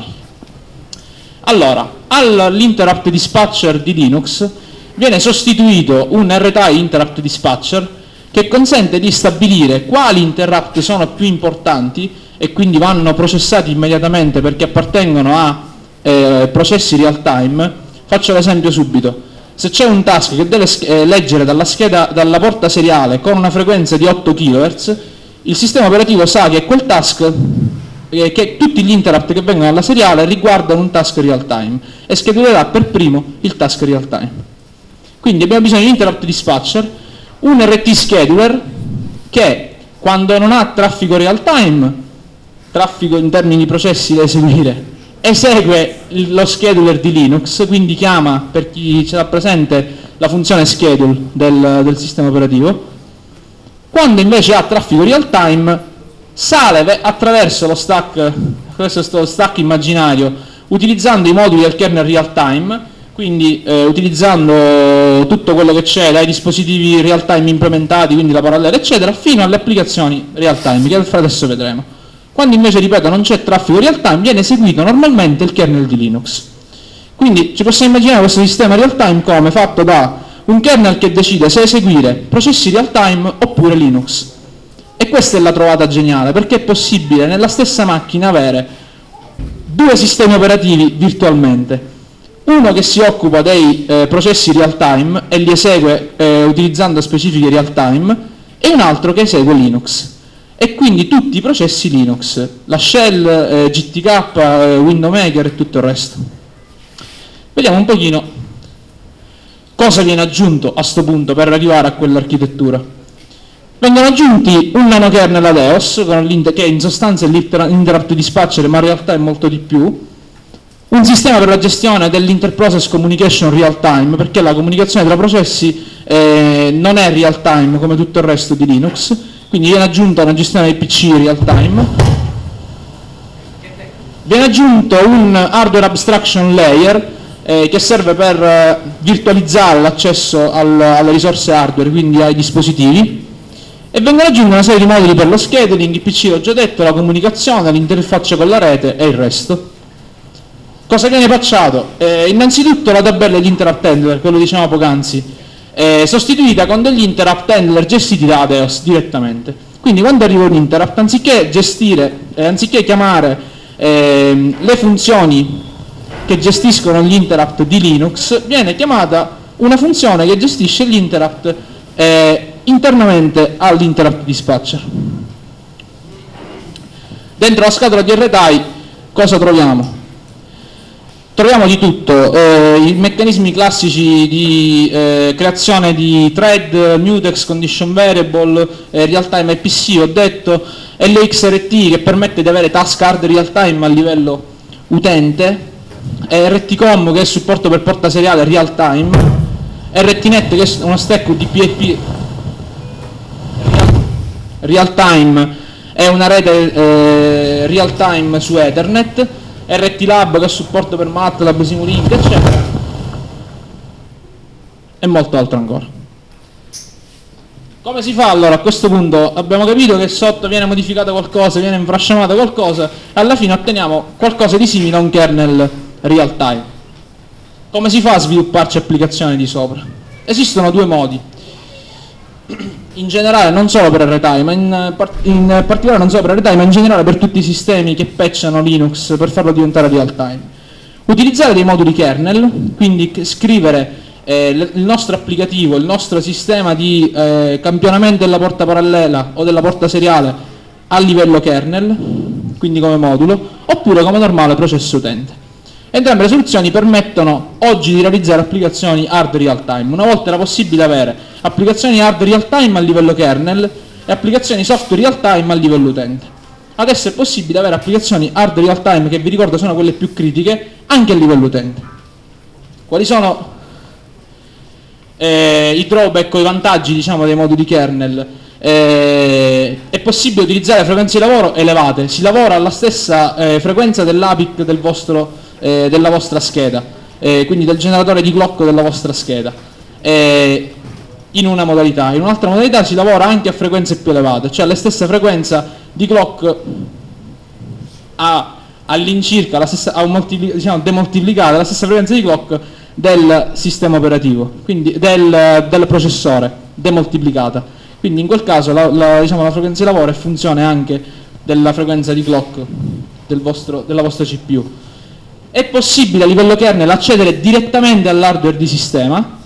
Allora, all'interrupt dispatcher di Linux viene sostituito un R T I interrupt dispatcher che consente di stabilire quali interrupt sono più importanti e quindi vanno processati immediatamente perché appartengono a eh, processi real time. Faccio l'esempio subito. Se c'è un task che deve eh, leggere dalla scheda, dalla porta seriale con una frequenza di otto kilohertz, il sistema operativo sa che quel task, eh, che tutti gli interrupt che vengono dalla seriale riguardano un task real time e schedulerà per primo il task real time. Quindi abbiamo bisogno di interrupt dispatcher, un R T scheduler che quando non ha traffico real time, traffico in termini di processi da eseguire, esegue lo scheduler di Linux, quindi chiama, per chi ce l'ha presente, la funzione schedule del, del sistema operativo. Quando invece ha traffico real time, sale attraverso lo stack, questo è lo stack immaginario, utilizzando i moduli del kernel real time, quindi eh, utilizzando tutto quello che c'è dai dispositivi real time implementati, quindi la parallela eccetera, fino alle applicazioni real time, che adesso vedremo. Quando invece, ripeto, non c'è traffico real time, viene eseguito normalmente il kernel di Linux. Quindi ci possiamo immaginare questo sistema real time come fatto da un kernel che decide se eseguire processi real time oppure Linux. E questa è la trovata geniale, perché è possibile nella stessa macchina avere due sistemi operativi virtualmente. Uno che si occupa dei eh, processi real time e li esegue eh, utilizzando specifiche real time, e un altro che esegue Linux. E quindi tutti i processi Linux, la shell, eh, G T K, eh, Window Maker e tutto il resto. Vediamo un pochino cosa viene aggiunto a sto punto per arrivare a quell'architettura. Vengono aggiunti un nanokernel ad E O S, che in sostanza è l'interrupt dispatcher, ma in realtà è molto di più, un sistema per la gestione dell'interprocess communication real time, perché la comunicazione tra processi eh, non è real time come tutto il resto di Linux, quindi viene aggiunta una gestione dei P C real time, viene aggiunto un hardware abstraction layer eh, che serve per eh, virtualizzare l'accesso al, alle risorse hardware, quindi ai dispositivi, e vengono aggiunti una serie di moduli per lo scheduling, il P C l'ho già detto, la comunicazione, l'interfaccia con la rete e il resto. Cosa viene patchato? Eh, innanzitutto la tabella degli interrupt handler, quello dicevamo poc'anzi, è sostituita con degli interrupt handler gestiti da A D E O S direttamente. Quindi quando arriva un interrupt, anziché gestire, eh, anziché chiamare eh, le funzioni che gestiscono gli interrupt di Linux, viene chiamata una funzione che gestisce gli interrupt eh, internamente all'interrupt dispatcher. Dentro la scatola di R T I cosa troviamo? Troviamo di tutto, eh, i meccanismi classici di eh, creazione di thread, mutex, condition variable, eh, real time I P C, ho detto, L X R T che permette di avere task hard real time a livello utente, e R T C O M che è supporto per porta seriale real time, R T net che è uno stack U D P I P real time, è una rete eh, real time su Ethernet, R T Lab che è supporto per MATLAB, Simulink, eccetera, e molto altro ancora. Come si fa allora? A questo punto abbiamo capito che sotto viene modificata qualcosa, viene infrasciamata qualcosa, e alla fine otteniamo qualcosa di simile a un kernel real time. Come si fa a svilupparci applicazioni di sopra? Esistono due modi. In generale, non solo per R T I, ma in, in particolare non solo per R T I, ma in generale per tutti i sistemi che patchano Linux per farlo diventare real time. Utilizzare dei moduli kernel, quindi scrivere eh, il nostro applicativo, il nostro sistema di eh, campionamento della porta parallela o della porta seriale a livello kernel, quindi come modulo, oppure come normale processo utente. Entrambe le soluzioni permettono oggi di realizzare applicazioni hard real time. Una volta era possibile avere applicazioni hard real time a livello kernel e applicazioni software real time a livello utente. Adesso è possibile avere applicazioni hard real time, che vi ricordo sono quelle più critiche, anche a livello utente. Quali sono eh, i drawback o i vantaggi, diciamo, dei moduli kernel? Eh, è possibile utilizzare frequenze di lavoro elevate, si lavora alla stessa eh, frequenza dell'A P I C del vostro Eh, della vostra scheda, eh, quindi del generatore di clock della vostra scheda, eh, in una modalità. In un'altra modalità si lavora anche a frequenze più elevate, cioè alla stessa frequenza di clock a, all'incirca la stessa, a un diciamo, demoltiplicata la stessa frequenza di clock del sistema operativo, quindi del, del processore, demoltiplicata. Quindi in quel caso la, la, diciamo, la frequenza di lavoro è funzione anche della frequenza di clock del vostro, della vostra C P U. È possibile a livello kernel accedere direttamente all'hardware di sistema.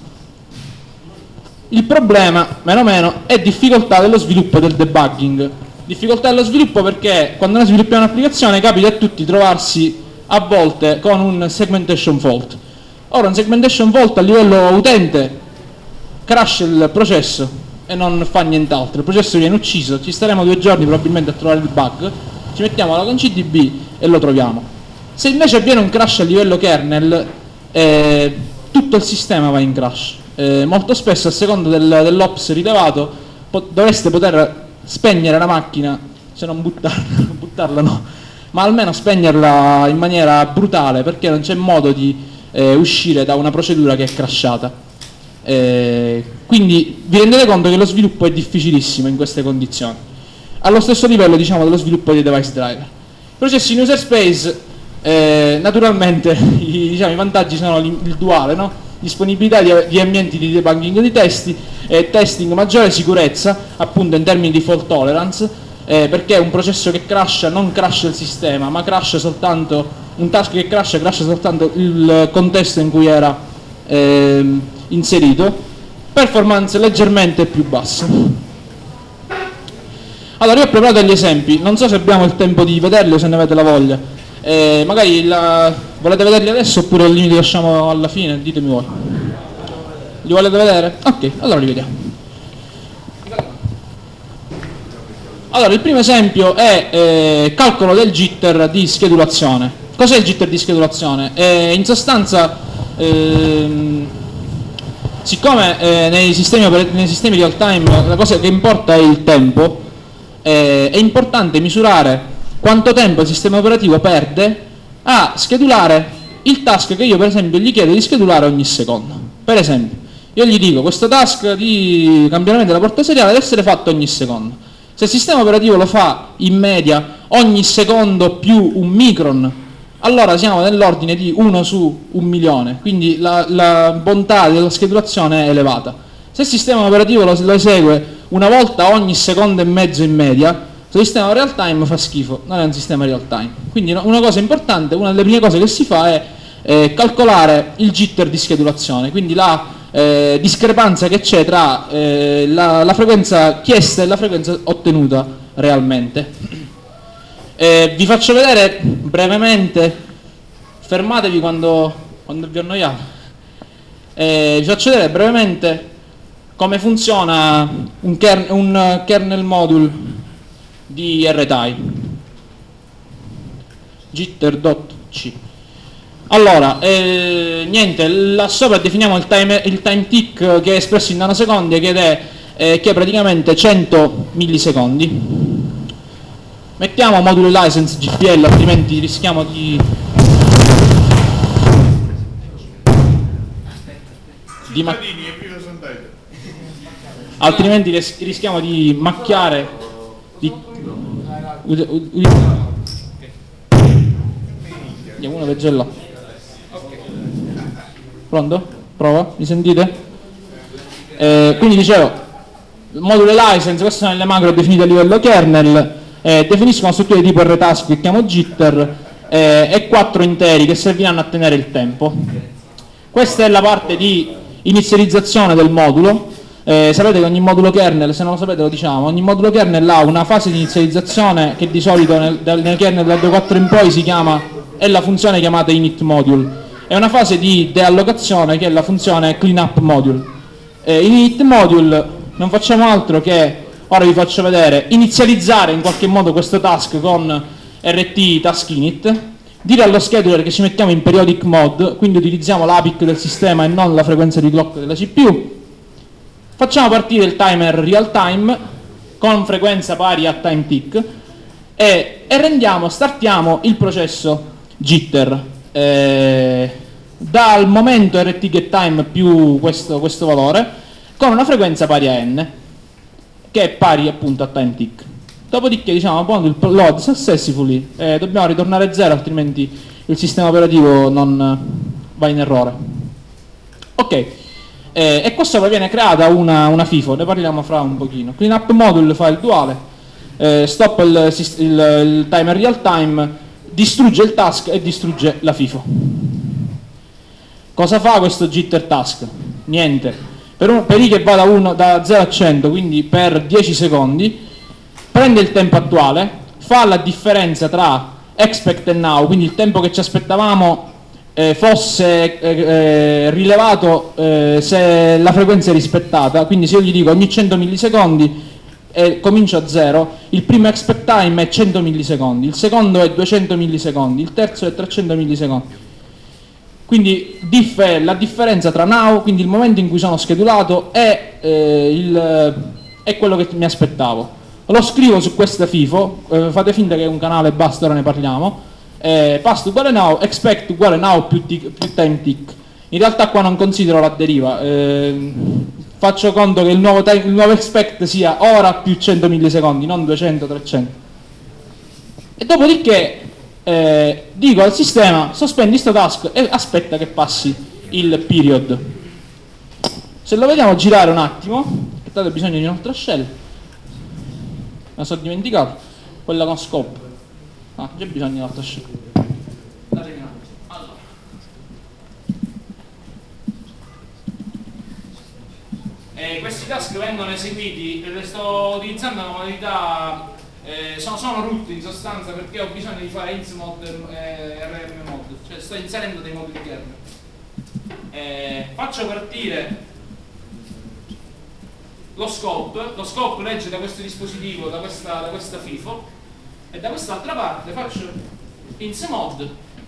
Il problema, meno meno, è difficoltà dello sviluppo e del debugging. Difficoltà dello sviluppo perché quando noi sviluppiamo un'applicazione capita a tutti trovarsi a volte con un segmentation fault. Ora un segmentation fault a livello utente crasha il processo e non fa nient'altro. Il processo viene ucciso, ci staremo due giorni probabilmente a trovare il bug, ci mettiamo la con C D B e lo troviamo. Se invece avviene un crash a livello kernel, eh, tutto il sistema va in crash. Eh, molto spesso, a seconda del, dell'ops rilevato, po dovreste poter spegnere la macchina, se non buttarla, buttarla no, ma almeno spegnerla in maniera brutale, perché non c'è modo di eh, uscire da una procedura che è crashata. Eh, quindi vi rendete conto che lo sviluppo è difficilissimo in queste condizioni. Allo stesso livello, diciamo, dello sviluppo dei device driver. I processi in user space, Eh, naturalmente i, diciamo, i vantaggi sono il duale, no? Disponibilità di, di ambienti di debugging di testi, eh, testing, maggiore sicurezza appunto in termini di fault tolerance, eh, perché un processo che crasha non crasha il sistema, ma crasha soltanto un task che crasha, crasha soltanto il contesto in cui era eh, inserito. Performance leggermente più basse. Allora, io ho preparato degli esempi, non so se abbiamo il tempo di vederli o se ne avete la voglia. Eh, magari la, volete vederli adesso oppure li lasciamo alla fine? Ditemi voi. Li volete vedere? Ok, allora li vediamo. Allora, il primo esempio è eh, calcolo del jitter di schedulazione. Cos'è il jitter di schedulazione? Eh, in sostanza, ehm, siccome eh, nei, sistemi, nei sistemi real time la cosa che importa è il tempo, eh, è importante misurare quanto tempo il sistema operativo perde a schedulare il task che io per esempio gli chiedo di schedulare ogni secondo. Per esempio, io gli dico questo task di campionamento della porta seriale deve essere fatto ogni secondo. Se il sistema operativo lo fa in media ogni secondo più un micron, allora siamo nell'ordine di uno su un milione, quindi la, la bontà della schedulazione è elevata. Se il sistema operativo lo, lo esegue una volta ogni secondo e mezzo in media, il sistema real time fa schifo, non è un sistema real time. Quindi una cosa importante, una delle prime cose che si fa è eh, calcolare il jitter di schedulazione, quindi la eh, discrepanza che c'è tra eh, la, la frequenza chiesta e la frequenza ottenuta realmente. Eh, vi faccio vedere brevemente, fermatevi quando, quando vi annoiate, eh, vi faccio vedere brevemente come funziona un, kern, un kernel module di R T I, jitter.c. Allora, eh, niente, là sopra definiamo il time, il time tick che è espresso in nanosecondi, che è, eh, che è praticamente cento millisecondi. Mettiamo modulo license G P L, altrimenti rischiamo di... di ma- Cittadini, evviva Sant'Elena. altrimenti ris- rischiamo di macchiare... Di... Ud- ud- ud- Andiamo una veggella. Pronto? Prova? Mi sentite? Eh, quindi dicevo, module license, queste sono le macro definite a livello kernel, eh, definiscono strutture di tipo rtask che chiamo jitter eh, e quattro interi che serviranno a tenere il tempo. Questa è la parte di inizializzazione del modulo. Eh, sapete che ogni modulo kernel, se non lo sapete lo diciamo, ogni modulo kernel ha una fase di inizializzazione che di solito nel, nel kernel da due punto quattro in poi si chiama, è la funzione chiamata init module. È una fase di deallocazione che è la funzione cleanup module. Eh, in init module non facciamo altro che, ora vi faccio vedere, inizializzare in qualche modo questo task con rt task init, dire allo scheduler che ci mettiamo in periodic mode, quindi utilizziamo l'A P I C del sistema e non la frequenza di clock della C P U, facciamo partire il timer real time con frequenza pari a time tick e, e rendiamo, startiamo il processo jitter. Eh, dal momento rtGetTime più questo, questo valore con una frequenza pari a n che è pari appunto a time tick. Dopodiché diciamo quando il load successfully eh, dobbiamo ritornare a zero, altrimenti il sistema operativo non va in errore. Ok, eh, e qua sopra viene creata una, una FIFO, ne parliamo fra un pochino. Cleanup module fa il duale, eh, stop il, il, il timer real time, distrugge il task e distrugge la FIFO. Cosa fa questo jitter task? Niente. Per, un, per i che va da, uno, da zero a cento, quindi per dieci secondi, prende il tempo attuale, fa la differenza tra expect e now, quindi il tempo che ci aspettavamo eh, fosse eh, eh, rilevato eh, se la frequenza è rispettata, quindi se io gli dico ogni cento millisecondi e comincio a zero, il primo expect time è cento millisecondi, il secondo è duecento millisecondi, il terzo è trecento millisecondi. Quindi diff la differenza tra now, quindi il momento in cui sono schedulato, e eh, il, è quello che mi aspettavo. Lo scrivo su questa FIFO, eh, fate finta che è un canale e basta, ora ne parliamo. Eh, past uguale now, expect uguale now più, più time tick. In realtà qua non considero la deriva. Eh, faccio conto che il nuovo, time, il nuovo expect sia ora più cento millisecondi, non duecento trecento. E dopodiché eh, dico al sistema sospendi sto task e aspetta che passi il period. Se lo vediamo girare un attimo, aspettate, ho bisogno di un'altra shell, me la sono dimenticato, quella con scope. Ah, c'è bisogno di un'altra shell. Allora. Eh, questi task vengono eseguiti, le sto utilizzando una modalità, eh, sono, sono root in sostanza, perché ho bisogno di fare ins mod e R M mod, cioè sto inserendo dei moduli kernel. Eh, faccio partire lo scope, lo scope legge da questo dispositivo, da questa, da questa FIFO, e da quest'altra parte faccio ins mod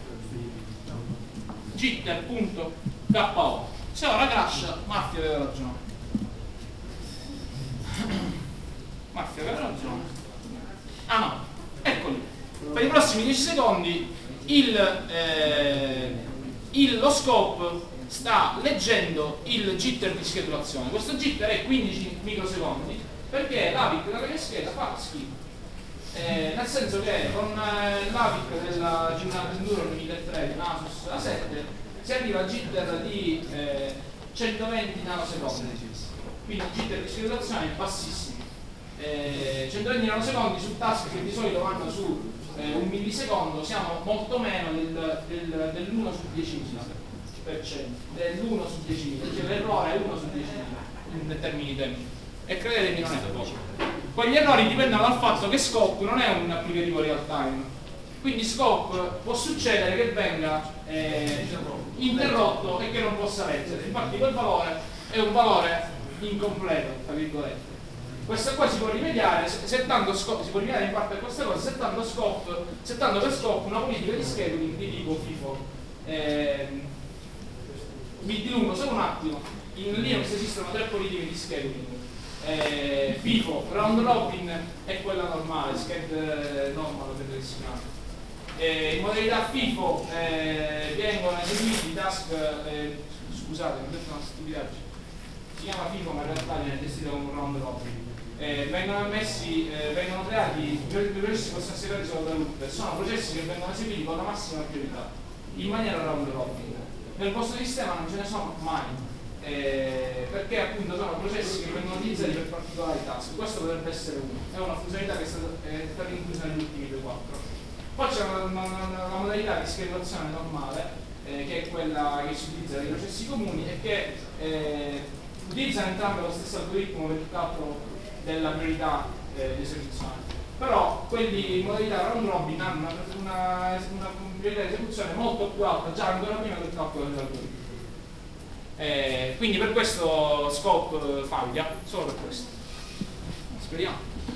jitter.ko. Se ora crasha, Mafia aveva ragione. Mafia aveva ragione. Ah no, eccoli. Per i prossimi dieci secondi il, eh, il, lo scope sta leggendo il jitter di schedulazione. Questo jitter è quindici microsecondi perché l'A V I C della mia scheda fa schifo. Eh, nel senso che con eh, l'A V I C della G uno Enduro milletre di Asus A sette si arriva al jitter di eh, centoventi nanosecondi, quindi il jitter di schedulazione è bassissimo. Eh, centoventi nanosecondi su task che di solito vanno su eh, un millisecondo, siamo molto meno del, del, dell'uno su diecimila per cento, dell'uno su diecimila, cioè l'errore è uno su diecimila in termini di tempo, e credetemi non è poco. Poi gli errori dipendono dal fatto che scope non è un applicativo real time, quindi scope può succedere che venga eh, interrotto e che non possa leggere, infatti quel valore è un valore incompleto, tra virgolette. Questo qua si può rimediare settando scope, si può rimediare in parte a questa cosa settando scope, settando per scope una politica di scheduling di tipo FIFO. Eh, mi dilungo solo un attimo. In Linux esistono tre politiche di scheduling. Eh, FIFO, round robin e quella normale, sched normal per si chiama. Eh, in modalità FIFO eh, vengono eseguiti i task, eh, scusate, mi ho detto una stupidaggine, si chiama FIFO ma in realtà viene gestito come un round robin. Eh, vengono ammessi, eh, vengono creati, i processi possono essere creati solo da loop, sono processi che vengono eseguiti con la massima priorità, in maniera round robin. Nel vostro sistema non ce ne sono mai, eh, perché appunto sono processi che vengono utilizzati per particolari task. Questo potrebbe essere uno, è una funzionalità che è stata, è stata inclusa negli ultimi due quattro. Poi c'è una, una, una, una modalità di schedulazione normale, eh, che è quella che si utilizza nei processi comuni e che eh, utilizzano entrambe lo stesso algoritmo per il calcolo della priorità eh, di esecuzione. Però quelli in modalità round robin hanno una, una, una priorità di esecuzione molto più alta, già ancora prima del calcolo dell'algoritmo. Eh, quindi per questo scope eh, faglia, solo per questo. Speriamo.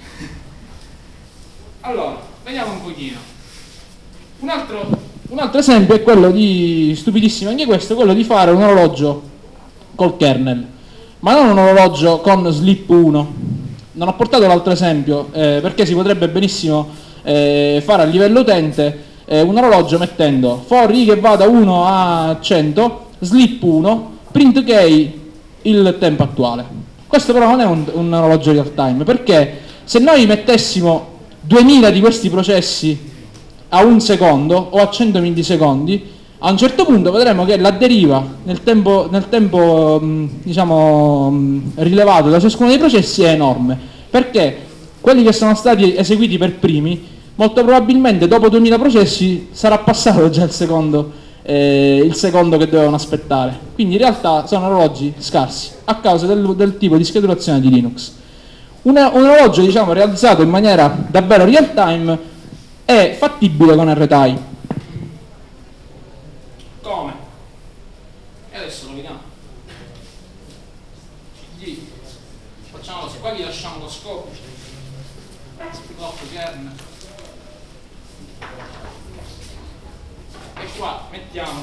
Allora, vediamo un pochino. Un altro, un altro esempio è quello di, stupidissimo anche questo, quello di fare un orologio col kernel, ma non un orologio con sleep uno. Non ho portato l'altro esempio eh, perché si potrebbe benissimo eh, fare a livello utente eh, un orologio mettendo for i che va da uno a cento, sleep uno, print key il tempo attuale. Questo però non è un, un orologio real time, perché se noi mettessimo duemila di questi processi a un secondo o a cento millisecondi, a un certo punto vedremo che la deriva nel tempo, nel tempo mh, diciamo, mh, rilevato da ciascuno dei processi è enorme, perché quelli che sono stati eseguiti per primi molto probabilmente dopo duemila processi sarà passato già il secondo, eh, il secondo che dovevano aspettare. Quindi in realtà sono orologi scarsi a causa del, del tipo di schedulazione di Linux. Un, un orologio diciamo realizzato in maniera davvero real time è fattibile con R T I. Come? E adesso lo vediamo. C D. Facciamo così, qua gli lasciamo lo scopo. Scopo kernel. E qua mettiamo.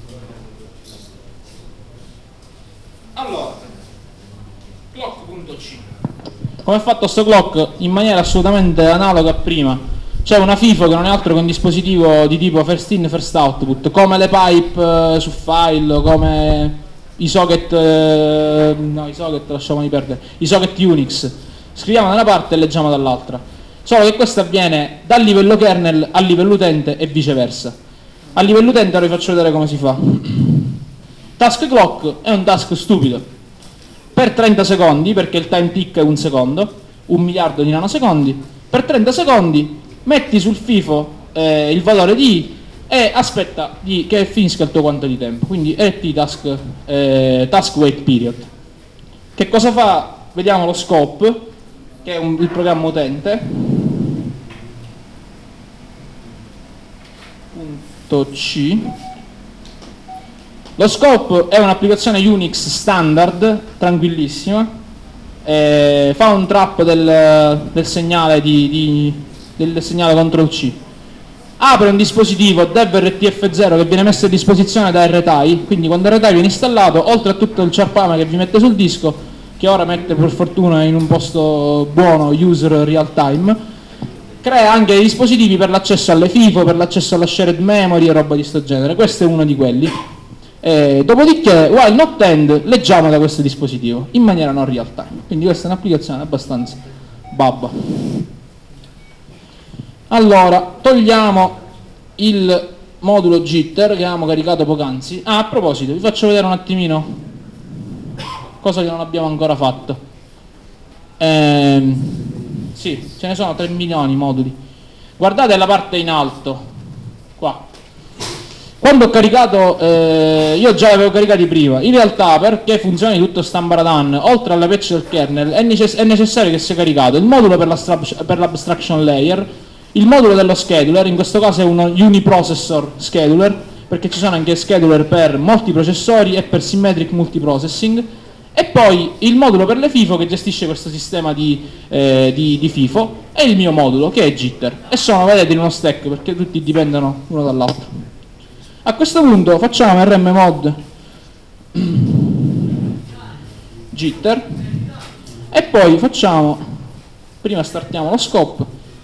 Allora, clock.c. Come è fatto sto clock? In maniera assolutamente analoga a prima. C'è una FIFO che non è altro che un dispositivo di tipo first in first output, come le pipe eh, su file, come i socket, eh, no i socket lasciamoli perdere, i socket Unix. Scriviamo da una parte e leggiamo dall'altra. Solo che questo avviene dal livello kernel al livello utente e viceversa. A livello utente ora vi faccio vedere come si fa. Task clock è un task stupido. Per trenta secondi, perché il time tick è un secondo, un miliardo di nanosecondi, per trenta secondi metti sul FIFO eh, il valore di I e aspetta di, che finisca il tuo quanto di tempo, quindi R T task, eh, task wait period. Che cosa fa? Vediamo lo scope, che è un, il programma utente. Punto C. Lo scope è un'applicazione Unix standard, tranquillissima, eh, fa un trap del, del segnale di, di del segnale control C, apre un dispositivo dev R T F zero che viene messo a disposizione da R T I, quindi quando R T I viene installato, oltre a tutto il charpame che vi mette sul disco, che ora mette per fortuna in un posto buono user real time, crea anche dei dispositivi per l'accesso alle FIFO, per l'accesso alla shared memory e roba di sto genere. Questo è uno di quelli. E dopodiché while not end leggiamo da questo dispositivo in maniera non real time, quindi questa è un'applicazione abbastanza babba. Allora, togliamo il modulo jitter che avevamo caricato poc'anzi. Ah, a proposito, vi faccio vedere un attimino cosa che non abbiamo ancora fatto. Ehm, sì, ce ne sono tre milioni di moduli. Guardate la parte in alto, qua. Quando ho caricato, eh, io già l'avevo caricati prima, in realtà perché funzioni tutto stambaradan, oltre alla patch del kernel, è, necess è necessario che sia caricato il modulo per l'abstraction layer, il modulo dello scheduler, in questo caso è uno uniprocessor scheduler, perché ci sono anche scheduler per molti processori e per symmetric multiprocessing, e poi il modulo per le FIFO che gestisce questo sistema di, eh, di, di FIFO, e il mio modulo che è jitter, e sono, vedete, in uno stack perché tutti dipendono uno dall'altro. A questo punto facciamo rmmod jitter e poi facciamo, prima startiamo lo scope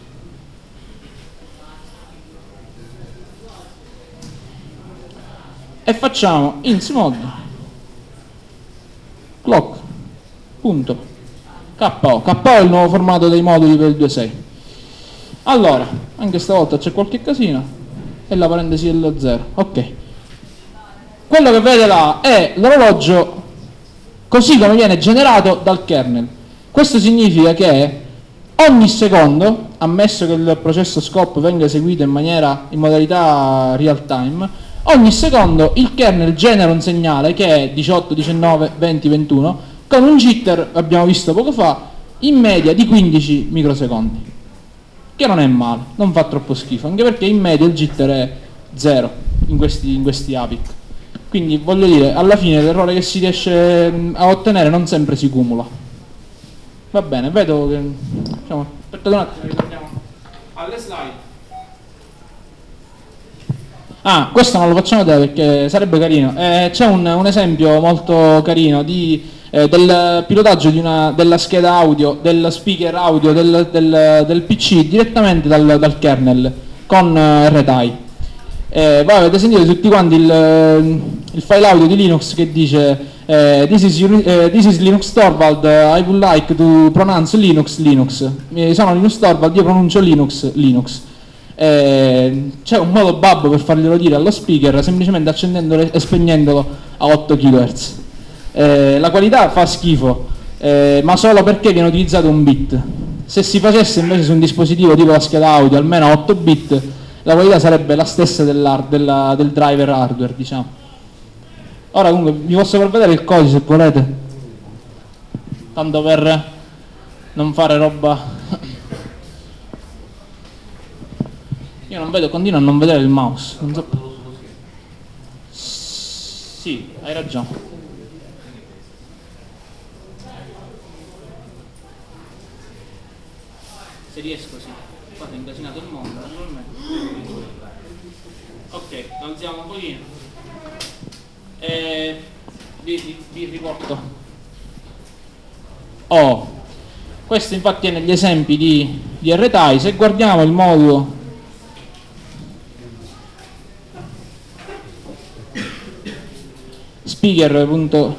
e facciamo insmod clock punto ko. ko è il nuovo formato dei moduli per il due punto sei. Allora, anche stavolta c'è qualche casino e la parentesi dello zero. Ok, quello che vede là è l'orologio così come viene generato dal kernel. Questo significa che ogni secondo, ammesso che il processo scope venga eseguito in maniera in modalità real time, ogni secondo il kernel genera un segnale che è diciotto, diciannove, venti, ventuno con un jitter, abbiamo visto poco fa, in media di quindici microsecondi, che non è male, non fa troppo schifo, anche perché in media il jitter è zero in questi, in questi A P I C. Quindi voglio dire, alla fine l'errore che si riesce a ottenere non sempre si cumula. Va bene, vedo che... Diciamo, aspettate un attimo, ritorniamo alle slide. Ah, questo non lo facciamo vedere perché sarebbe carino. Eh, c'è un, un esempio molto carino di, eh, del pilotaggio di una, della scheda audio, del speaker audio del, del, del P C direttamente dal, dal kernel con eh, R T I. Eh, voi avete sentito tutti quanti il, il file audio di Linux che dice eh, this, is, uh, this is Linux Torvald, uh, I would like to pronounce Linux Linux. Eh, sono Linux Torvald, io pronuncio Linux Linux. Eh, c'è un modo babbo per farglielo dire allo speaker, semplicemente accendendolo e spegnendolo a otto chilohertz. Eh, la qualità fa schifo, eh, ma solo perché viene utilizzato un bit. Se si facesse invece su un dispositivo tipo la scheda audio almeno a otto bit, la qualità sarebbe la stessa della, del driver hardware, diciamo. Ora comunque vi posso far vedere il codice se volete, tanto per non fare roba. Io non vedo, continuo a non vedere il mouse. Non so. Sì, hai ragione. Se riesco, sì. Qua è incasinato il mondo, naturalmente. Ok, alziamo un pochino. E vi, vi, vi riporto. Oh, questo infatti è negli esempi di, di R T I. Se guardiamo il modulo speaker.c,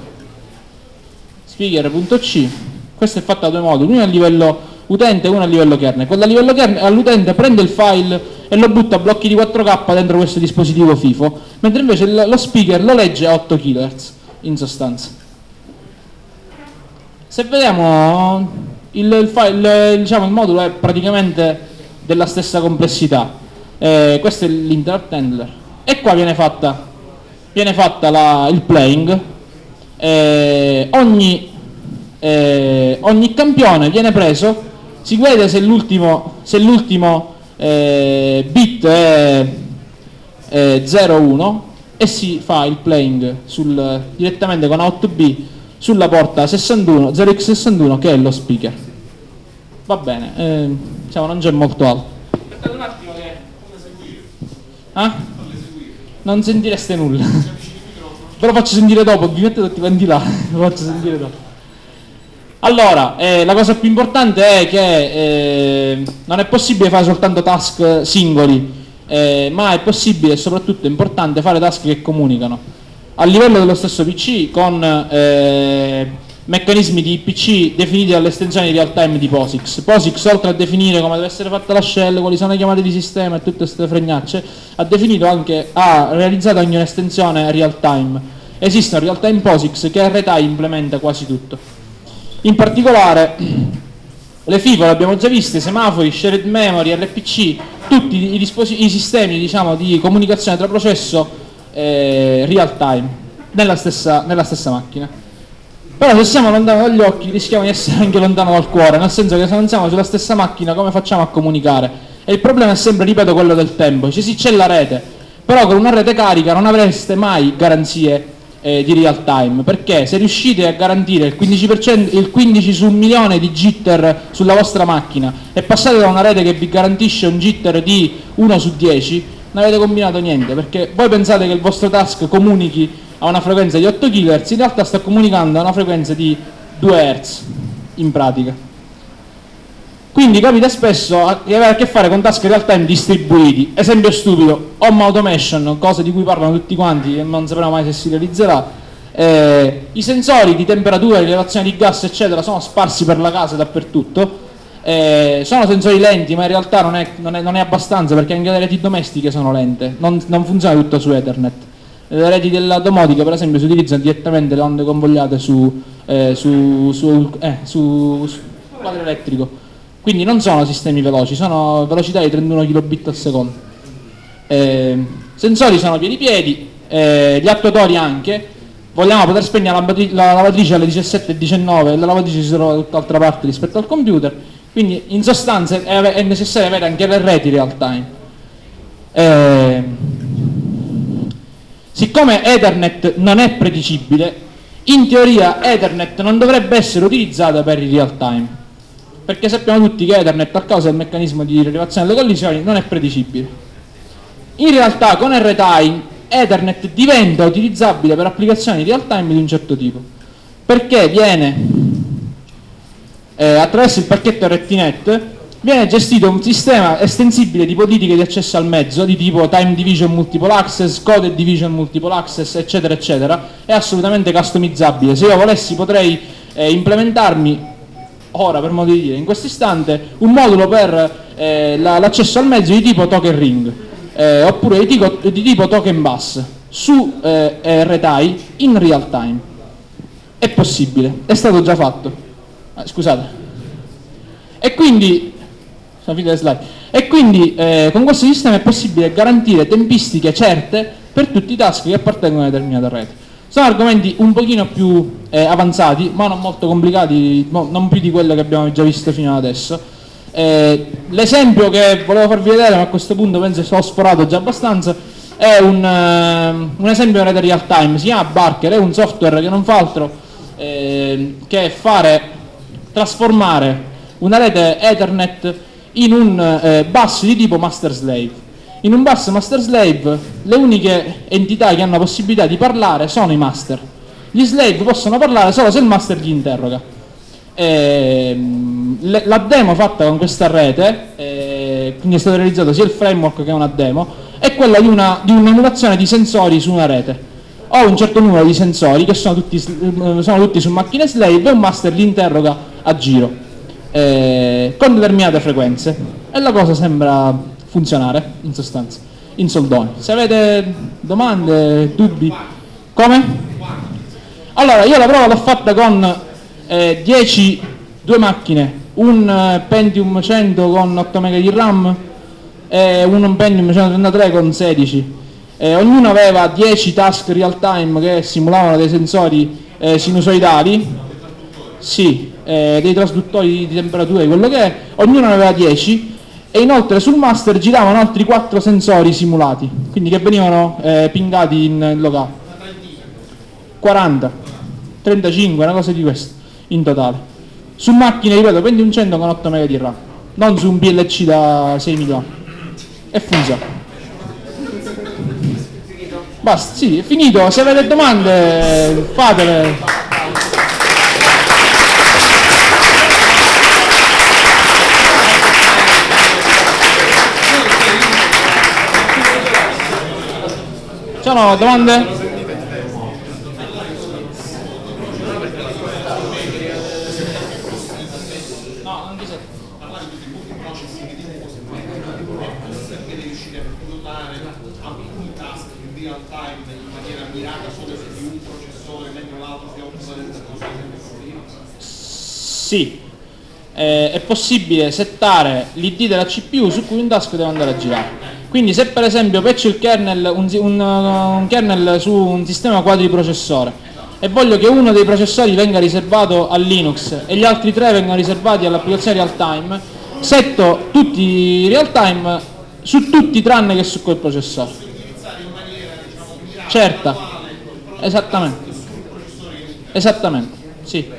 speaker questo è fatto da due moduli, uno a livello utente e uno a livello kernel. Quello a livello kernel all'utente prende il file e lo butta a blocchi di quattro K dentro questo dispositivo FIFO, mentre invece lo speaker lo legge a otto chilohertz in sostanza. Se vediamo il, il, file, il, diciamo, il modulo è praticamente della stessa complessità, eh, questo è l'interrupt handler e qua viene fatta viene fatta la, il playing, eh, ogni, eh, ogni campione viene preso, si vede se l'ultimo se l'ultimo eh, bit è, è zero uno e si fa il playing sul, direttamente con A otto B sulla porta sessantuno, zero x sessantuno che è lo speaker. Va bene, eh, diciamo non c'è molto altro. Aspettate un attimo che... Ah? Non sentireste nulla. Ve lo faccio sentire dopo, vi mettete tutti quanti là, lo faccio sentire dopo. Allora, eh, la cosa più importante è che eh, non è possibile fare soltanto task singoli, eh, ma è possibile e soprattutto è importante fare task che comunicano. A livello dello stesso P C con eh, meccanismi di P C definiti dall'estensione di real time di POSIX. POSIX, oltre a definire come deve essere fatta la shell, quali sono le chiamate di sistema e tutte queste fregnacce, ha definito anche, ha realizzato anche un'estensione real time. Esistono real time POSIX che R T I implementa quasi tutto. In particolare le FIFO le abbiamo già viste, semafori, shared memory, R P C, tutti i, i sistemi, diciamo, di comunicazione tra processo eh, real time nella stessa, nella stessa macchina. Però se siamo lontano dagli occhi rischiamo di essere anche lontano dal cuore, nel senso che se non siamo sulla stessa macchina come facciamo a comunicare? E il problema è sempre, ripeto, quello del tempo. Cioè, sì, c'è la rete, però con una rete carica non avreste mai garanzie eh, di real time, perché se riuscite a garantire il quindici per cento, il quindici su un milione di jitter sulla vostra macchina e passate da una rete che vi garantisce un jitter di uno su dieci, non avete combinato niente, perché voi pensate che il vostro task comunichi a una frequenza di otto kilohertz, in realtà sta comunicando a una frequenza di due hertz in pratica. Quindi capita spesso di avere a che fare con task real time distribuiti. Esempio stupido, home automation, cose di cui parlano tutti quanti e non sapremo mai se si realizzerà. Eh, i sensori di temperatura, rilevazione di gas eccetera sono sparsi per la casa dappertutto. Eh, sono sensori lenti, ma in realtà non è, non, è, non è abbastanza, perché anche le reti domestiche sono lente, non, non funziona tutto su Ethernet. Le reti della domotica per esempio si utilizzano direttamente le onde convogliate su, eh, su, su, eh, su, su quadro elettrico, quindi non sono sistemi veloci, sono velocità di trentuno kilobit al secondo. Eh, sensori sono piedi piedi, eh, gli attuatori anche. Vogliamo poter spegnere la, la lavatrice alle diciassette e diciannove e la lavatrice si trova da tutt'altra parte rispetto al computer, quindi in sostanza è, è necessario avere anche le reti real time. Eh, siccome Ethernet non è predicibile, in teoria Ethernet non dovrebbe essere utilizzata per il real time, perché sappiamo tutti che Ethernet, a causa del meccanismo di rilevazione delle collisioni, non è predicibile. In realtà con R T I Ethernet diventa utilizzabile per applicazioni real time di un certo tipo, perché viene eh, attraverso il pacchetto R T net viene gestito un sistema estensibile di politiche di accesso al mezzo di tipo time division multiple access, coded division multiple access eccetera eccetera. È assolutamente customizzabile. Se io volessi potrei eh, implementarmi ora, per modo di dire, in questo istante un modulo per eh, l'accesso al mezzo di tipo token ring, Eh, oppure di tipo, di tipo token bus su eh, R T I in real time. È possibile, è stato già fatto. Ah, scusate. E quindi, sono finite le slide. E quindi eh, con questo sistema è possibile garantire tempistiche certe per tutti i task che appartengono a una determinata rete. Sono argomenti un pochino più eh, avanzati, ma non molto complicati, no, non più di quello che abbiamo già visto fino ad adesso. Eh, l'esempio che volevo farvi vedere, ma a questo punto penso che ho sforato già abbastanza, è un, uh, un esempio di rete real time. Si chiama Barker, è un software che non fa altro eh, che fare trasformare una rete Ethernet in un eh, bus di tipo master slave. In un bus master slave le uniche entità che hanno possibilità di parlare sono i master. Gli slave possono parlare solo se il master gli interroga. Eh, la demo fatta con questa rete, eh, quindi è stato realizzato sia il framework che una demo, è quella di, una, di un'emulazione di sensori su una rete. Ho un certo numero di sensori che sono tutti, sono tutti su macchine slave e un master li interroga a giro eh, con determinate frequenze e la cosa sembra funzionare in sostanza, in soldoni. Se avete domande, dubbi, come? Allora, io la prova l'ho fatta con Eh, dieci, due macchine, un eh, Pentium cento con otto mega di RAM e un Pentium centotrentatré con sedici. Eh, ognuno aveva dieci task real time che simulavano dei sensori eh, sinusoidali, sì, eh, dei trasduttori di temperatura di quello che è, ognuno ne aveva dieci e inoltre sul master giravano altri quattro sensori simulati, quindi che venivano eh, pingati in locale. quaranta, trentacinque, una cosa di questo in totale, su macchine, ripeto, Pentium cento con otto mega di RAM, non su un P L C da sei milioni, e funziona. Basta, sì, è finito. Se avete domande fatele. Ci sono domande? Sì, eh, è possibile settare l'I D della C P U su cui un task deve andare a girare. Quindi se per esempio patcho il kernel, un, un, un kernel su un sistema quadriprocessore e voglio che uno dei processori venga riservato a Linux e gli altri tre vengano riservati all'applicazione real time, setto tutti real time su tutti tranne che su quel processore. Certa, esattamente, esattamente, sì.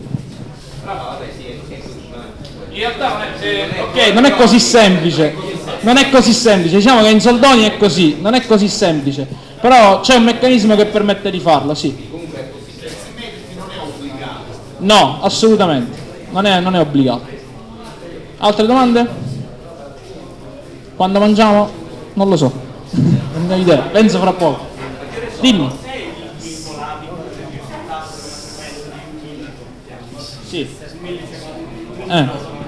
In realtà non è, eh, ok, non è così semplice. non è così semplice, diciamo che in soldoni è così, non è così semplice, però c'è un meccanismo che permette di farlo, sì. Comunque, il simmetrici non è obbligato. No, assolutamente, non è, non è obbligato. Altre domande? Quando mangiamo? Non lo so, non ho idea, penso fra poco. Dimmi. Sì. Eh.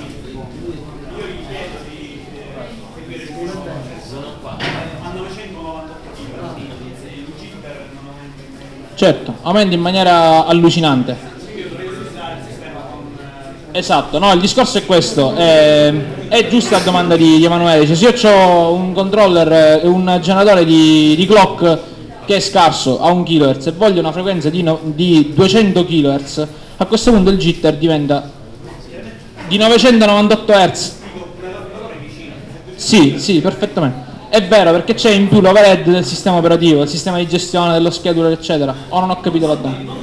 Certo, aumenta in maniera allucinante. Esatto, no, il discorso è questo, è, è giusta la domanda di, di Emanuele, cioè, se io ho un controller, un generatore di, di clock che è scarso a un kilohertz e voglio una frequenza di, no, di duecento kilohertz, a questo punto il jitter diventa di novecentonovantotto hertz. Sì, sì, perfettamente. È vero, perché c'è in più l'overhead del sistema operativo, del sistema di gestione, dello scheduler, eccetera. O non ho capito la domanda.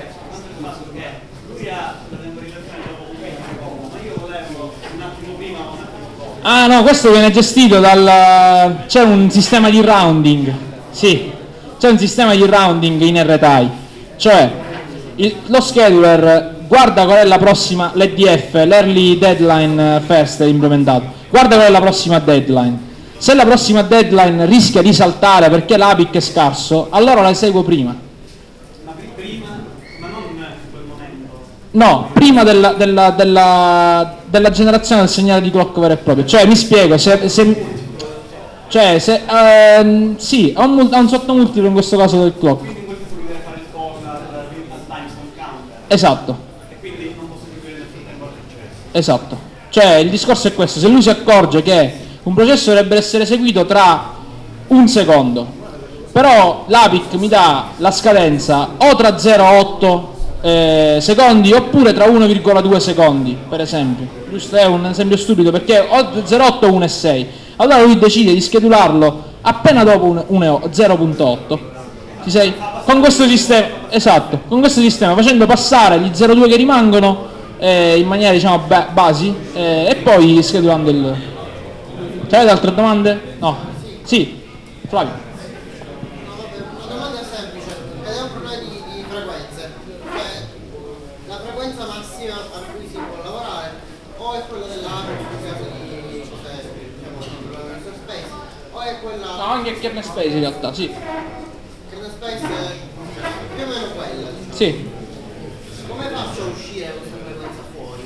Ah no, questo viene gestito dal... c'è un sistema di rounding. Sì, c'è un sistema di rounding in R T I. Cioè, il, lo scheduler guarda qual è la prossima, l'E D F, l'Early Deadline First è implementato. Guarda qual è la prossima deadline. Se la prossima deadline rischia di saltare perché l'A P I C è scarso, allora la eseguo prima. Ma prima, ma non in quel momento. No, prima della, della, della, della generazione del segnale di clock vero e proprio. Cioè, mi spiego, se... se cioè, se... Ehm, sì, ha un, ha un sottomultiplo in questo caso del clock. Quindi in quel caso deve fare il corner al timestamp counter. Esatto. E quindi non posso seguire nel frattempo il processo. Esatto. Cioè, il discorso è questo, se lui si accorge che un processo dovrebbe essere eseguito tra un secondo, però l'A P I C mi dà la scadenza o tra zero virgola otto eh, secondi oppure tra uno virgola due secondi, per esempio. Giusto, è un esempio stupido perché o zero virgola otto o uno virgola sei. Allora lui decide di schedularlo appena dopo zero virgola otto. Ci sei? Con questo sistema, esatto, con questo sistema facendo passare gli zero virgola due che rimangono eh, in maniera diciamo ba basi eh, e poi schedulando il... Cioè, avete altre domande? No. Sì, Flavio. No, vabbè, una domanda semplice, ed è un problema di, di frequenze. Cioè, la frequenza massima a cui si può lavorare o è quella dell'A P I, in caso di, cioè, diciamo, di kernel space, o è quella... No, anche kernel space in realtà, sì. Kernel space è più o meno quella. Diciamo. Sì. Come faccio a uscire questa frequenza fuori?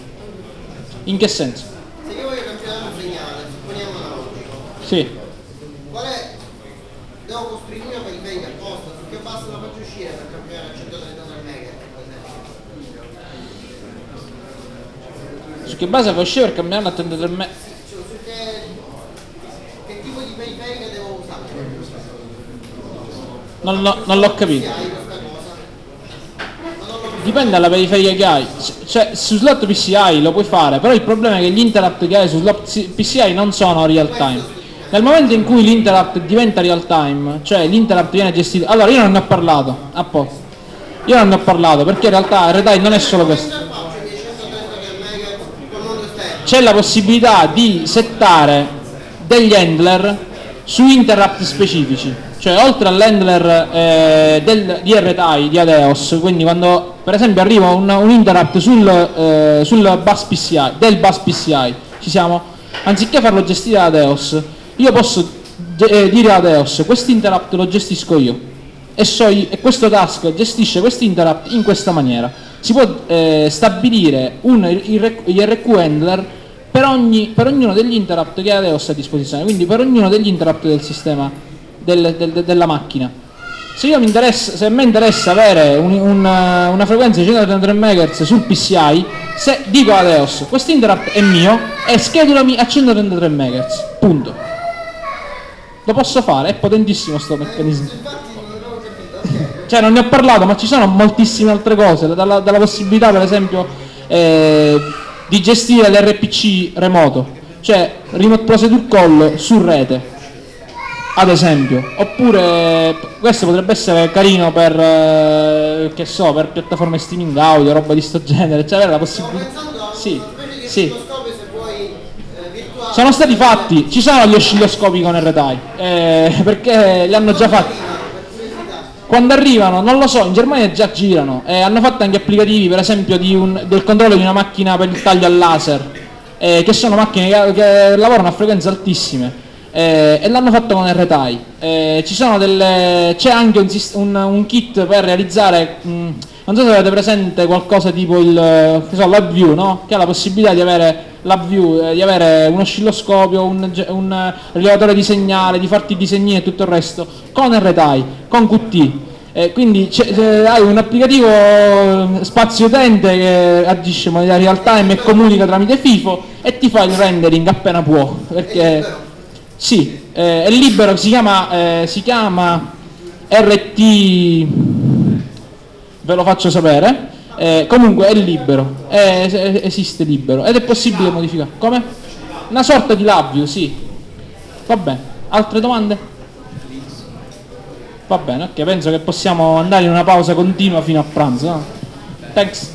In che senso? Se io voglio cancellare un segnale, supponiamo analogico, Sì. qual è? Devo costruire una periferica apposta, su che base la faccio uscire per cambiare a centotrentatré MHz, per esempio? Su che base fa uscire per cambiarla a trentatré me? Cioè, su che, che tipo di periferica devo usare? Non, l'ho- non l'ho capito. Se hai questa cosa, ma non lo Dipende dalla periferica che hai. Cioè, su slot P C I lo puoi fare, però il problema è che gli interrupt che hai su slot P C I non sono real time. Nel momento in cui l'interrupt diventa real time, cioè l'interrupt viene gestito... Allora, io non ne ho parlato, a posto. Io non ne ho parlato, perché in realtà R T I non è solo questo. faccio i miei centotrentatré MHz con mondo esterno. C'è la possibilità di settare degli handler su interrupt specifici, cioè oltre all'handler eh, del, di R T I, di Adeos, quindi quando per esempio arriva un, un interrupt sul, eh, sul bus P C I, del bus P C I, ci siamo? Anziché farlo gestire da Adeos, io posso eh, dire a Adeos, questo interrupt lo gestisco io e, so io, e questo task gestisce questo interrupt in questa maniera. Si può eh, stabilire un I R Q handler per, ogni, per ognuno degli interrupt che Adeos ha a disposizione, quindi per ognuno degli interrupt del sistema del, del, della macchina. Se, io mi interessa, se a me interessa avere un, un, una frequenza di centotrentatré MHz sul P C I, se dico a Adeos questo interrupt è mio e schedulami a centotrentatré MHz, punto. Lo posso fare, è potentissimo sto meccanismo. Cioè non ne ho parlato, ma ci sono moltissime altre cose, dalla, dalla possibilità per esempio eh, di gestire l'R P C remoto, cioè remote procedure call su rete, ad esempio, oppure questo potrebbe essere carino per, eh, che so, per piattaforme streaming audio, roba di sto genere, cioè avere la possibilità... Stavo pensando a Sì, una specie di sì. oscilloscopio, se vuoi, eh, virtuale Sono stati fatti, ci sono gli oscilloscopi con R T I, eh, perché li hanno già fatti. Quando arrivano, non lo so, in Germania già girano, e hanno fatto anche applicativi, per esempio di un, del controllo di una macchina per il taglio al laser, eh, che sono macchine che, che lavorano a frequenze altissime, eh, e l'hanno fatto con R T I. Eh, ci sono delle, c'è anche un, un, un kit per realizzare, mh, non so se avete presente qualcosa tipo il che so, LabVIEW, no? Che ha la possibilità di avere LabVIEW, eh, di avere un oscilloscopio, un, un rilevatore di segnale, di farti i disegnini e tutto il resto, con R T I, con Q T. Eh, quindi hai un applicativo spazio-utente che agisce in maniera real time e comunica tramite FIFO e ti fa il rendering appena può. Perché sì, eh, è libero, si chiama, eh, si chiama R T, ve lo faccio sapere, eh, comunque è libero, è, esiste libero ed è possibile modificare. Come? Una sorta di LabVIEW, sì. Va bene, altre domande? Va bene, ok, penso che possiamo andare in una pausa continua fino a pranzo, no? Thanks.